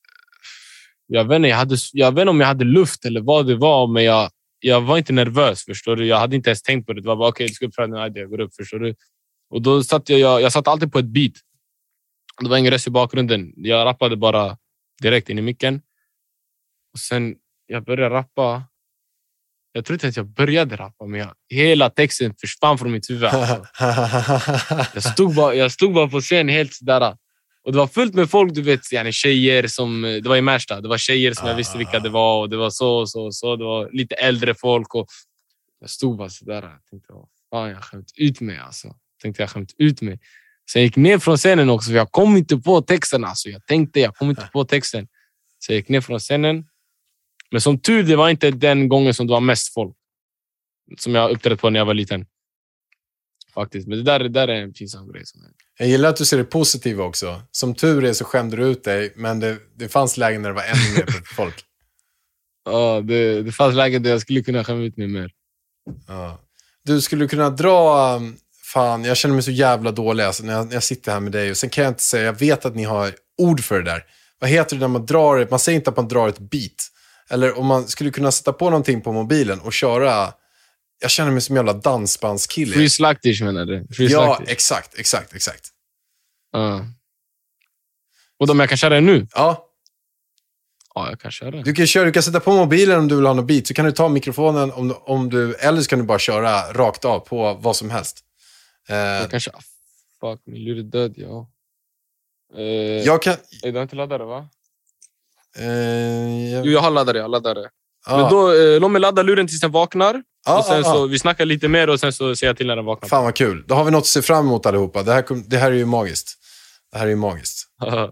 Jag vet, inte, jag, hade, jag vet inte om jag hade luft eller vad det var, men jag, jag var inte nervös, förstår du? Jag hade inte ens tänkt på det. Det var bara, okej, okay, du ska uppträda nu, jag går upp, förstår du? Och då satt jag, jag, jag satt alltid på ett beat. Det var ingen röst i bakgrunden. Jag rappade bara direkt in i micken. Och sen, jag började rappa. Jag tror inte att jag började rappa, men jag, hela texten försvann från mitt huvud. Alltså. Jag, stod bara, jag stod bara på scen helt sådär. Och det var fullt med folk, du vet, yani tjejer som... Det var i Märsta. Det var tjejer som jag visste vilka det var. Och det var så och så och så. Det var lite äldre folk. Och jag stod bara sådär. Jag tänkte, vad fan, jag skämt ut mig alltså. Jag tänkte, jag skämt ut mig. Så jag gick ner från scenen också. För jag kom inte på texten alltså. Jag tänkte, jag kom inte på texten. Så jag gick ner från scenen. Men som tur, det var inte den gången som det var mest folk. Som jag uppträtt på när jag var liten. Faktiskt. Men det där, det där är en pinsam grej. Jag gillar att du ser det positiva också. Som tur är så skämde du ut dig. Men det, det fanns lägen när det var ännu mer folk. Ja, det, det fanns lägen där jag skulle kunna skämma ut mig mer. Ja. Du skulle kunna dra... Fan, jag känner mig så jävla dålig alltså, när, jag, när jag sitter här med dig. Och sen kan jag inte säga, jag vet att ni har ord för det där. Vad heter det när man drar ett... Man säger inte att man drar ett beat. Eller om man skulle kunna sätta på någonting på mobilen och köra jag känner mig som en jävla dansbandskille. Free Slaktish menar du? Free Ja, Slaktish. exakt, exakt, exakt. Uh. Och de jag kan köra nu? Ja. Ja, jag kan köra. Du kan köra, du kan sätta på mobilen om du vill ha någon beat. Så kan du ta mikrofonen om, om du, eller så kan du bara köra rakt av på vad som helst. Uh, jag kan köra. Fuck, min lur är död, ja. Uh, jag kan... Är det inte laddare, va? Uh, jag... Jo, jag har laddare, jag har laddare. Ah. Men då, uh, låt mig ladda luren tills den vaknar. Ah, och sen ah, så, ah. vi snackar lite mer och sen så ser jag till när den vaknar. Fan vad kul. Då har vi något att se fram emot allihopa. Det här, det här är ju magiskt. Det här är ju magiskt.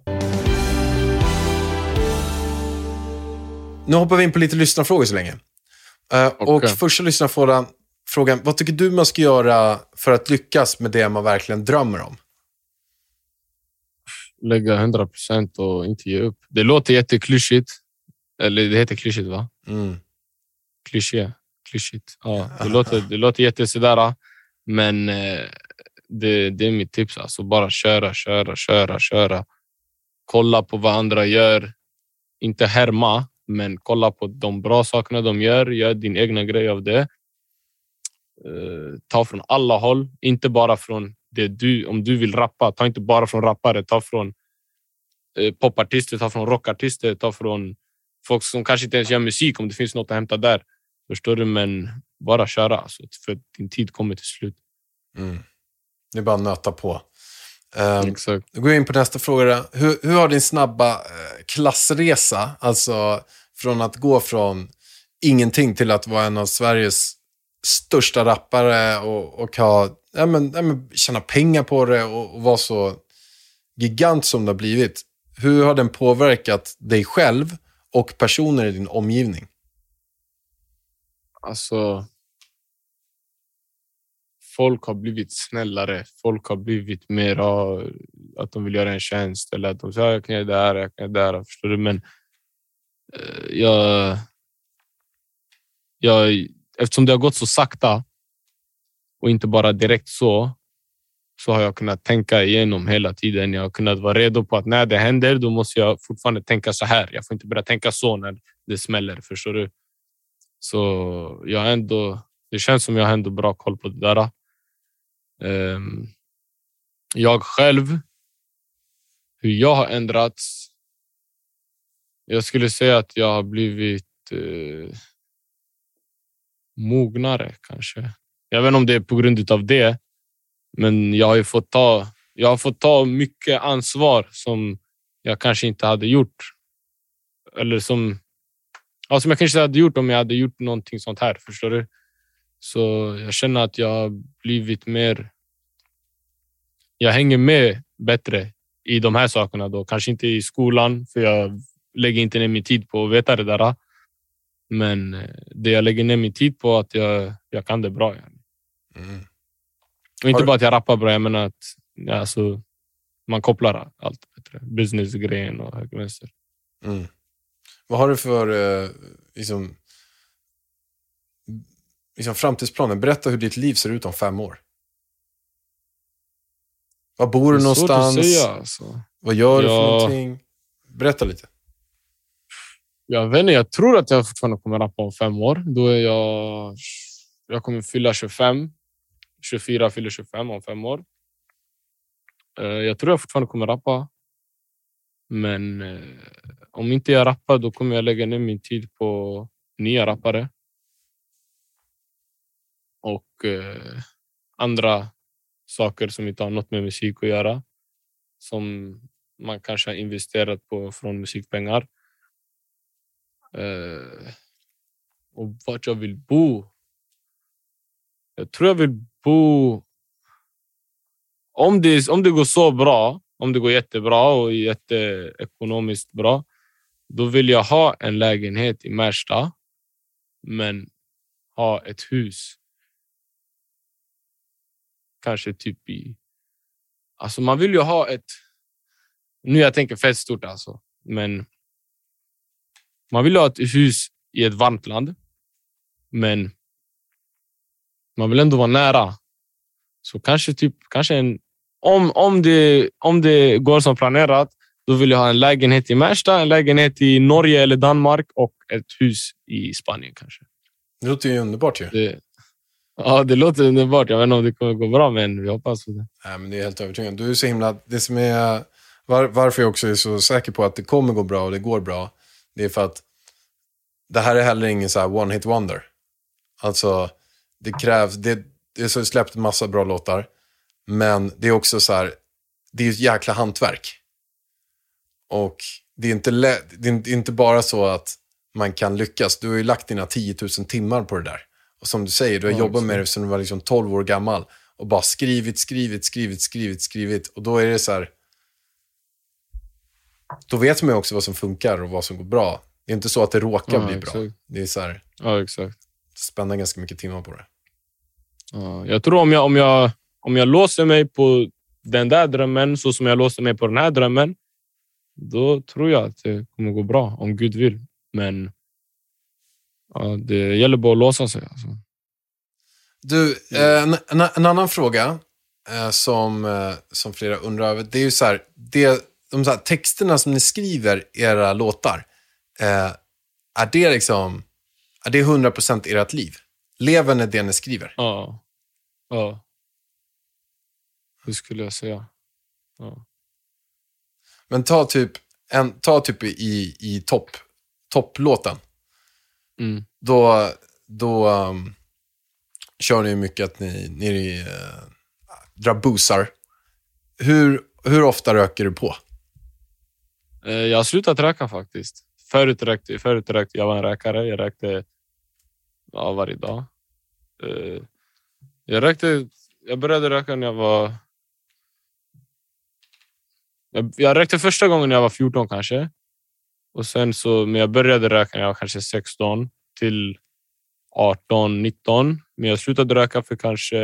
Nu hoppar vi in på lite lyssnarfrågor så länge. Uh, okay. Och första lyssnarfrågan, frågan, vad tycker du man ska göra för att lyckas med det man verkligen drömmer om? Lägga hundra procent och inte ge upp. Det låter jätteklyschigt. Eller det heter klyschigt, va? Mm. Kliché. Klyschigt. Ja, det låter, det låter jättesådär. Men eh, det, det är mitt tips. Alltså bara köra, köra, köra, köra. Kolla på vad andra gör. Inte härma, men kolla på de bra sakerna de gör. Gör din egna grej av det. Eh, ta från alla håll. Inte bara från det du... Om du vill rappa, ta inte bara från rappare. Ta från eh, popartister, ta från rockartister. Ta från folk som kanske inte ens gör musik om det finns något att hämta där. Förstår du? Men bara köra. Alltså, för din tid kommer till slut. Mm. Det är bara att nöta på. Um, Exakt. Då går jag in på nästa fråga. Hur, hur har din snabba eh, klassresa, alltså från att gå från ingenting till att vara en av Sveriges största rappare och, och ha, ja, men, ja, men, tjäna pengar på det och, och vara så gigant som det har blivit. Hur har den påverkat dig själv och personer i din omgivning? Alltså, folk har blivit snällare. Folk har blivit mer att de vill göra en tjänst. Eller att de säger, jag kan göra det här, jag kan göra det här. Förstår du? Men eh, jag, jag... Eftersom det har gått så sakta och inte bara direkt så, så har jag kunnat tänka igenom hela tiden. Jag har kunnat vara redo på att när det händer, då måste jag fortfarande tänka så här. Jag får inte börja tänka så när det smäller. Förstår du? Så jag har ändå, det känns som jag har ändå bra koll på det där. Um, jag själv, hur jag har ändrats. Jag skulle säga att jag har blivit uh, mognare kanske. Jag vet inte om det är på grund av det. Men jag har ju fått ta, jag har fått ta mycket ansvar som jag kanske inte hade gjort. Eller som... Ja, som jag kanske hade gjort om jag hade gjort någonting sånt här, förstår du? Så jag känner att jag har blivit mer... Jag hänger med bättre i de här sakerna då. Kanske inte i skolan, för jag lägger inte ner min tid på att veta det där. Men det jag lägger ner min tid på att jag, jag kan det bra. Mm. Och inte bara att jag rappar bra, jag menar att ja, alltså, man kopplar allt bättre. Business-grejen och höger vänster. Mm. Vad har du för eh, liksom, liksom framtidsplaner? Berätta hur ditt liv ser ut om fem år. Var bor du någonstans? Säga, alltså. Vad gör du jag, för någonting? Berätta lite. Jag vet inte, jag tror att jag fortfarande kommer rappa om fem år. Då är jag... Jag kommer fylla tjugofem. tjugofyra fyller tjugofem om fem år. Jag tror jag fortfarande kommer rappa. Men eh, om inte jag rappar, då kommer jag lägga ner min tid på nya rappare. Och eh, andra saker som inte har något med musik att göra. Som man kanske har investerat på från musikpengar. Eh, och vart jag vill bo. Jag tror jag vill bo... Om det, om det går så bra... Om det går jättebra och jätteekonomiskt bra, då vill jag ha en lägenhet i Märsta, men ha ett hus. Kanske typ i... Alltså man vill ju ha ett... Nu jag tänker fett stort alltså, men man vill ha ett hus i ett varmt land, men man vill ändå vara nära. Så kanske typ, kanske en Om, om, det, om det går som planerat, då vill jag ha en lägenhet i Märsta, en lägenhet i Norge eller Danmark och ett hus i Spanien kanske. Det låter ju underbart ju. Det, Ja, det låter underbart. Jag vet inte om det kommer gå bra, men vi hoppas på det. Nej, men det är helt övertygande. Du är så himla... Det som är... Var, varför jag också är så säker på att det kommer gå bra och det går bra, det är för att det här är heller ingen så här one hit wonder. Alltså, det krävs... Det, det är så släppt en massa bra låtar, men det är också så här... Det är ett jäkla hantverk. Och det är inte, lä- det är inte bara så att man kan lyckas. Du har ju lagt dina tio tusen timmar på det där. Och som du säger, du har ja, jobbat med det sedan du var liksom tolv år gammal. Och bara skrivit, skrivit, skrivit, skrivit, skrivit. Och då är det så här... Då vet man ju också vad som funkar och vad som går bra. Det är inte så att det råkar ja, bli exakt. bra. Det är så här... Ja, exakt. Spända ganska mycket timmar på det. Ja, jag tror om jag, om, jag, om jag låser mig på den där drömmen så som jag låser mig på den här drömmen, då tror jag att det kommer gå bra, om Gud vill. Men ja, det gäller bara att låsa sig. Alltså. Du, eh, en, en, en annan fråga eh, som, eh, som flera undrar över, det är ju så här, det, de så här texterna som ni skriver i era låtar, eh, är det liksom, är det hundra procent ert liv? Lever ni det ni skriver? Ja, ja. Det skulle jag säga. Ja. Men ta typ, en, ta typ i, i topp, topplåten. Mm. Då, då um, kör ni mycket att ni, ni uh, drar busar. Hur, hur ofta röker du på? Eh, jag har slutat röka faktiskt. Förut rökte, förut rökte jag var en rökare. Jag rökte ja, varje dag. Eh, jag rökte, jag började röka när jag var... Jag, jag rökte första gången när jag var fjorton kanske. Och sen så, men jag började röka när jag var kanske sexton till arton, nitton. Men jag slutade röka för kanske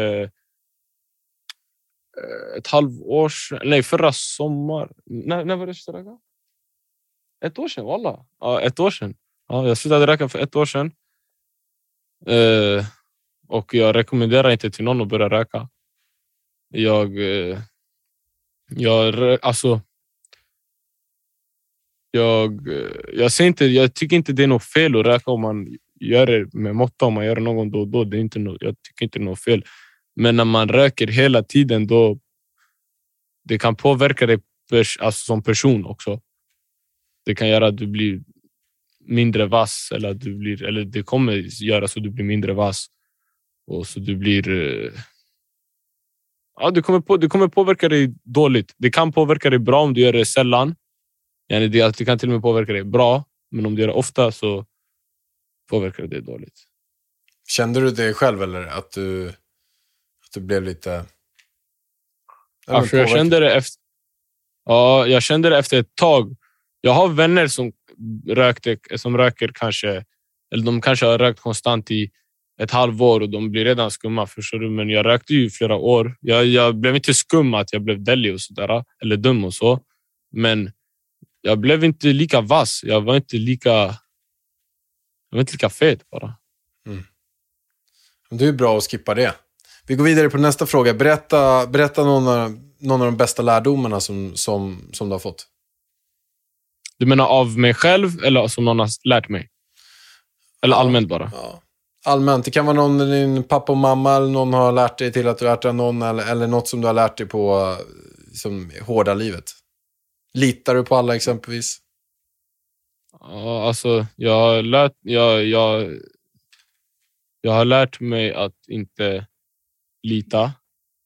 ett halvår sedan. Nej, förra sommar. När, när var det jag slutade röka? Ett år sedan, walla. Ja, ett år sedan. Ja, jag slutade röka för ett år sedan. Eh, och jag rekommenderar inte till någon att börja röka. Jag... Eh, jag alltså... Jag, jag, ser inte, jag tycker inte det är något fel att röka om man gör det med måtta, om man gör det någon gång då och då. Det är inte något, jag tycker inte det är något fel. Men när man röker hela tiden, då det kan påverka dig pers, alltså som person också. Det kan göra att du blir mindre vass, eller att du blir, eller det kommer göra så att du blir mindre vass. Och så du blir... Ja, det kommer, på, det kommer påverka dig dåligt. Det kan påverka dig bra om du gör det sällan. Yani det, det kan till och med påverka dig bra. Men om du gör det ofta så påverkar det dig dåligt. Kände du det själv eller att du, att du blev lite... Ja, för jag kände det efter... Ja, jag kände det efter ett tag. Jag har vänner som rökte, som röker kanske... Eller de kanske har rökt konstant i ett halvår och de blir redan skumma, förstår du? Men jag rökte ju i flera år. Jag, jag blev inte skum att jag blev deli och sådär. Eller dum och så. Men jag blev inte lika vass. Jag var inte lika... Jag var inte lika fet bara. Mm. Det är bra att skippa det. Vi går vidare på nästa fråga. Berätta, berätta någon, av, någon av de bästa lärdomarna som, som, som du har fått. Du menar av mig själv eller som någon har lärt mig? Eller allmänt bara? Ja. Allmänt. Det kan vara någon, din pappa och mamma eller någon har lärt dig till att du lärt dig någon eller, eller något som du har lärt dig på som hårda livet. Litar du på alla exempelvis? Ja, alltså jag har lärt jag, jag, jag har lärt mig att inte lita.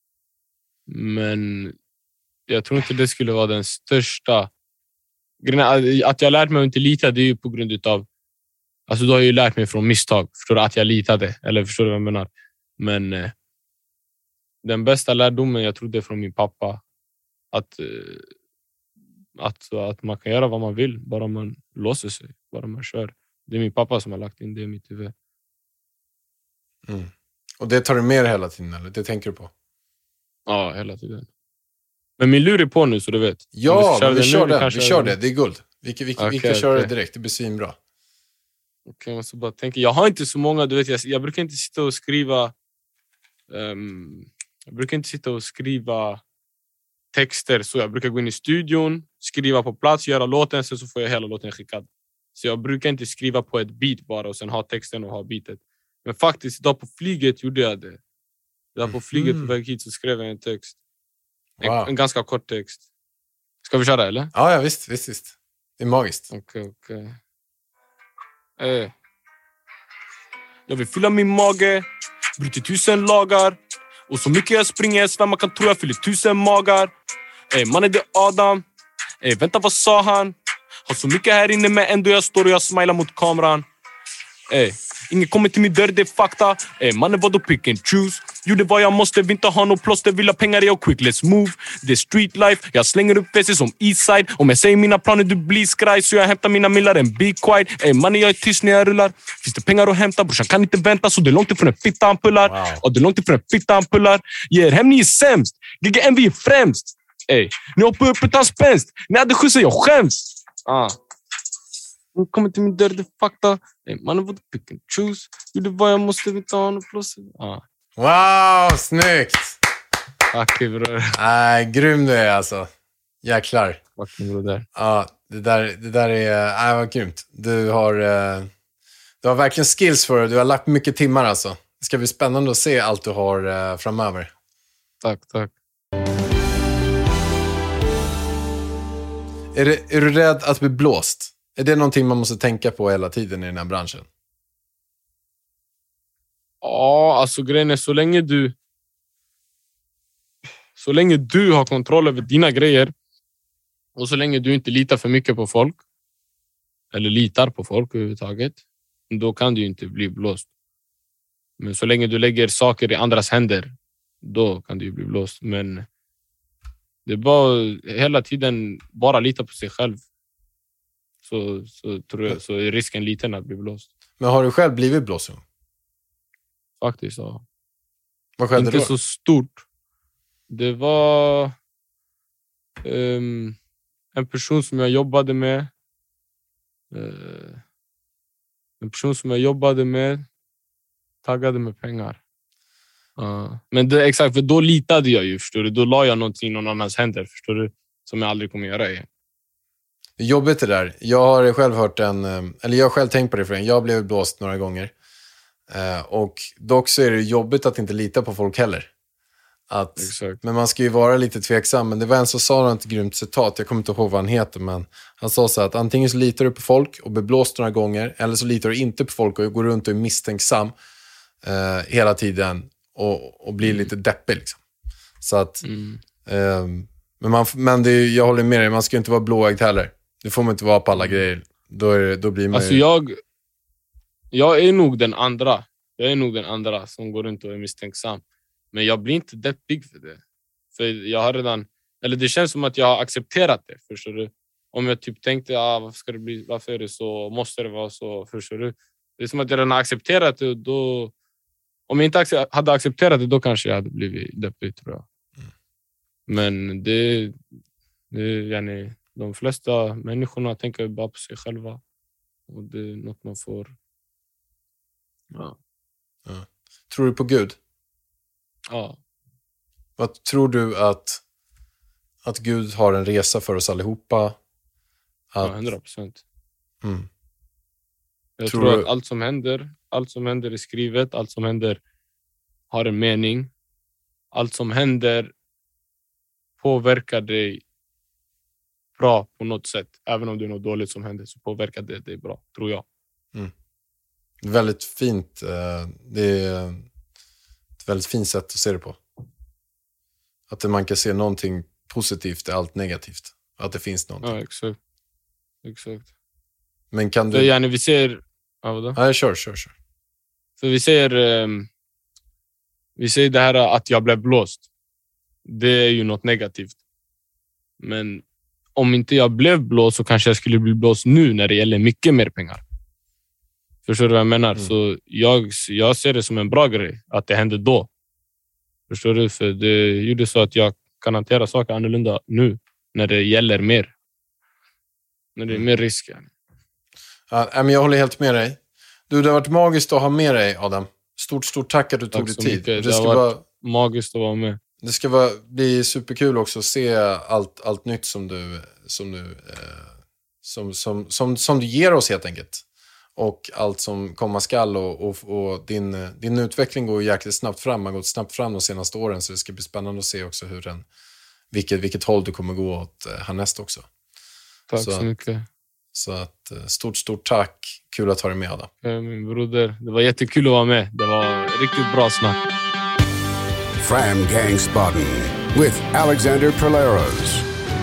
Men jag tror inte det skulle vara den största grejen. Att jag har lärt mig att inte lita, det är ju på grund av... Alltså då har jag ju lärt mig från misstag. Förstår du? Att jag litade. Eller förstår du vad jag menar? Men eh, den bästa lärdomen jag tror det är från min pappa. Att, eh, att, att man kan göra vad man vill. Bara man låser sig. Bara man kör. Det är min pappa som har lagt in det i mitt huvud. Mm. Och det tar du med dig hela tiden, eller? Det tänker du på? Ja, hela tiden. Men min lur är på nu, så du vet. Ja, vi, vi kör nu, det. Vi kör det. Det är guld. Vi, vi, vi, okay, vi kan köra okay. det direkt. Det blir svinbra. Okay, jag, bara tänka. Jag har inte så många, du vet, jag, jag brukar inte sitta och skriva um, jag brukar inte sitta och skriva texter, så jag brukar gå in i studion, skriva på plats, göra låten, sen så får jag hela låten skickad. Så jag brukar inte skriva på ett beat bara och sen ha texten och ha beatet. Men faktiskt, idag på flyget gjorde jag det. Idag på flyget Mm. på väg hit så skrev jag en text. En, Wow. en ganska kort text. Ska vi köra, eller? Ja, ja visst, visst, visst. Det är magiskt. Okej, okej. Eh. Jag vill fylla min mage, brutit tusen lagar. Och så mycket jag springer, jag svär man kan tro jag fyller tusen magar. Ey, man är det Adam. Ey, vänta, vad sa han? Har så mycket här inne men ändå jag står och jag smilar mot kameran. Ey, ingen kommer till min dörr, det är fakta. Ey, mannen vadå pick and choose? Gjorde vad jag måste, vill inte ha något plåster. Vill ha pengar, jag quick, let's move. Det är street life, jag slänger upp väster som Eastside. Om jag säger mina planer, du blir skraj. Så jag hämtar mina millar, en be quiet. Ey, mannen jag är tyst när jag rullar. Finns det pengar att hämta, brorsan kan inte vänta. Så det är långt ifrån en fitta han pullar. Wow. Och det är långt ifrån en fitta han pullar. Ger hem, ni är sämst. G G M, vi är främst. Ey, ni hoppar upp utan spänst. Ni hade skjutsat, jag skäms. Ah. Hon kommer till min dörr, det är fakta. Ey, mannen vad du pick and choose. Gjorde vad jag måste, inte ha något plåster. Ah. Wow, snyggt! Tack bror. Nej, grym du är alltså. Jäklar. Fucking broder. Ja, det där, det där är... Nej, vad grymt. Du har, eh, du har verkligen skills för det. Du har lagt mycket timmar alltså. Det ska bli spännande att se allt du har eh, framöver. Tack, tack. Är, det, är du rädd att bli blåst? Är det någonting man måste tänka på hela tiden i den här branschen? Ja, alltså grejen är så länge du... Så länge du har kontroll över dina grejer och så länge du inte litar för mycket på folk eller litar på folk överhuvudtaget, då kan du ju inte bli blåst. Men så länge du lägger saker i andras händer, då kan du ju bli blåst. Men det är bara hela tiden bara lita på sig själv. Så, så tror jag så är risken liten att bli blåst. Men har du själv blivit blåst? Faktiskt, ja. Vad skedde Inte då? så stort. Det var um, en person som jag jobbade med. Uh, en person som jag jobbade med taggade med pengar. Uh, men det, exakt, för då litade jag ju, förstår du. Då la jag någonting i någon annans händer, förstår du. Som jag aldrig kommer göra igen. Det är jobbigt det där. Jag har själv hört en... Eller jag har själv tänkt på det för en. Jag blev blåst några gånger. Uh, och dock så är det jobbigt att inte lita på folk heller. Att, men man ska ju vara lite tveksam. Men det var en som sa något grymt citat. Jag kommer inte ihåg vad han heter. Men han sa så att antingen så litar du på folk och blir blåst några gånger. Eller så litar du inte på folk och går runt och är misstänksam uh, hela tiden. Och, och blir mm. lite deppig liksom. Så att... Mm. Uh, men man, men det är, jag håller med dig. Man ska ju inte vara blåögd heller. Det får man inte vara på alla grejer. Då, är det, då blir man alltså ju... jag... Jag är nog den andra. Jag är nog den andra som går runt och är misstänksam. Men jag blir inte deppig för det. För jag har redan... Eller det känns som att jag har accepterat det. Förstår du? Om jag typ tänkte, ah, varför ska det bli... Varför är det så? Måste det vara så? Förstår du? Det är som att jag redan har accepterat det. Och då... Om jag inte hade accepterat det, då kanske jag hade blivit deppig, tror jag. Mm. Men det... det yani, de flesta människorna tänker bara på sig själva. Och det är något man får... Ja. Ja. Tror du på Gud? Ja. Vad tror du att, att Gud har en resa för oss allihopa? Att... Ja, hundra procent. Mm. Jag tror tror du... att allt som händer, allt som händer är skrivet, allt som händer har en mening. Allt som händer påverkar dig bra på något sätt. Även om det är något dåligt som händer så påverkar det dig bra, tror jag. Mm. Väldigt fint. Det är ett väldigt fint sätt att se det på. Att man kan se någonting positivt i allt negativt. Att det finns någonting. Ja, exakt. Exakt. Men kan du... För gärna vi ser... Ja, vadå? Ja, kör, kör, kör. För vi ser... Um, vi ser det här att jag blev blåst. Det är ju något negativt. Men om inte jag blev blåst så kanske jag skulle bli blåst nu när det gäller mycket mer pengar. Förstår du vad jag menar? Mm. Så jag, jag ser det som en bra grej att det hände då. Förstår du? För det gjorde så att jag kan hantera saker annorlunda nu när det gäller mer. När det är mer risk. Ja, men jag håller helt med dig. Du, det har varit magiskt att ha med dig, Adam. Stort, stort tack att du tack tog dig tid. Det, det ska har varit vara... magiskt att vara med. Det ska vara, bli superkul också att se allt, allt nytt som du, som, du, eh, som, som, som, som du ger oss helt enkelt. och allt som komma skall. Och, och, och din, din utveckling går ju jäkligt snabbt fram. Man har gått snabbt fram de senaste åren, så det ska bli spännande att se också hur den, vilket, vilket håll du kommer gå åt härnäst också. Tack så, så mycket. Så att, stort, stort tack. Kul att ha dig med, Adam. Min broder, det var jättekul att vara med. Det var riktigt bra snack. Framgangsbotten with Alexander Perleros.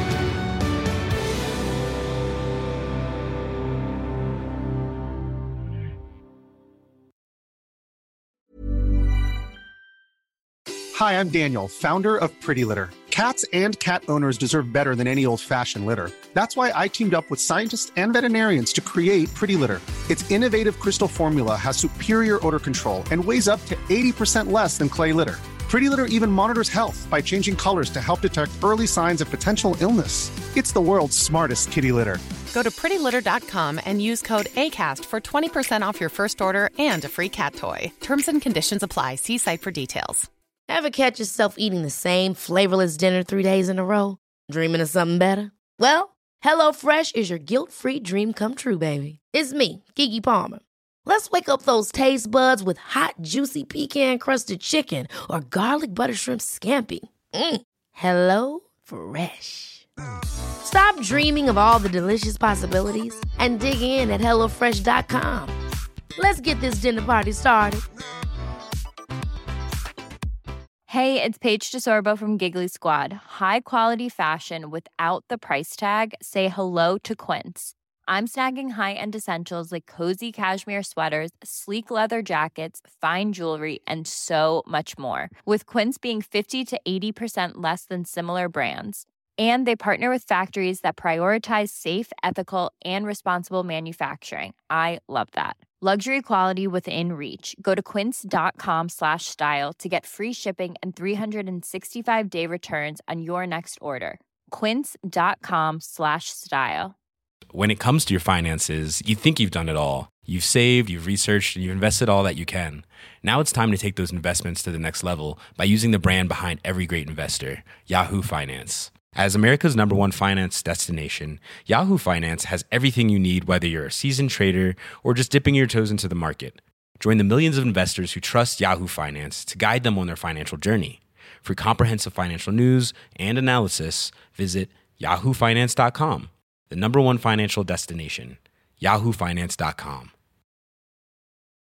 Hi, I'm Daniel, founder of Pretty Litter. Cats and cat owners deserve better than any old-fashioned litter. That's why I teamed up with scientists and veterinarians to create Pretty Litter. Its innovative crystal formula has superior odor control and weighs up to eighty percent less than clay litter. Pretty Litter even monitors health by changing colors to help detect early signs of potential illness. It's the world's smartest kitty litter. Go to pretty litter dot com and use code ACAST for twenty percent off your first order and a free cat toy. Terms and conditions apply. See site for details. Ever catch yourself eating the same flavorless dinner three days in a row? Dreaming of something better? Well, HelloFresh is your guilt-free dream come true, baby. It's me, Keke Palmer. Let's wake up those taste buds with hot, juicy pecan-crusted chicken or garlic butter shrimp scampi. Mm. Hello Fresh. Stop dreaming of all the delicious possibilities and dig in at hello fresh dot com. Let's get this dinner party started. Hey, it's Paige DeSorbo from Giggly Squad. High quality fashion without the price tag. Say hello to Quince. I'm snagging high-end essentials like cozy cashmere sweaters, sleek leather jackets, fine jewelry, and so much more. With Quince being fifty to eighty percent less than similar brands. And they partner with factories that prioritize safe, ethical, and responsible manufacturing. I love that. Luxury quality within reach. Go to quince dot com slash style to get free shipping and three sixty-five day returns on your next order. quince dot com slash style. When it comes to your finances, you think you've done it all. You've saved, you've researched, and you've invested all that you can. Now it's time to take those investments to the next level by using the brand behind every great investor, Yahoo Finance. As America's number one finance destination, Yahoo Finance has everything you need, whether you're a seasoned trader or just dipping your toes into the market. Join the millions of investors who trust Yahoo Finance to guide them on their financial journey. For comprehensive financial news and analysis, visit yahoo finance dot com, the number one financial destination, yahoo finance dot com.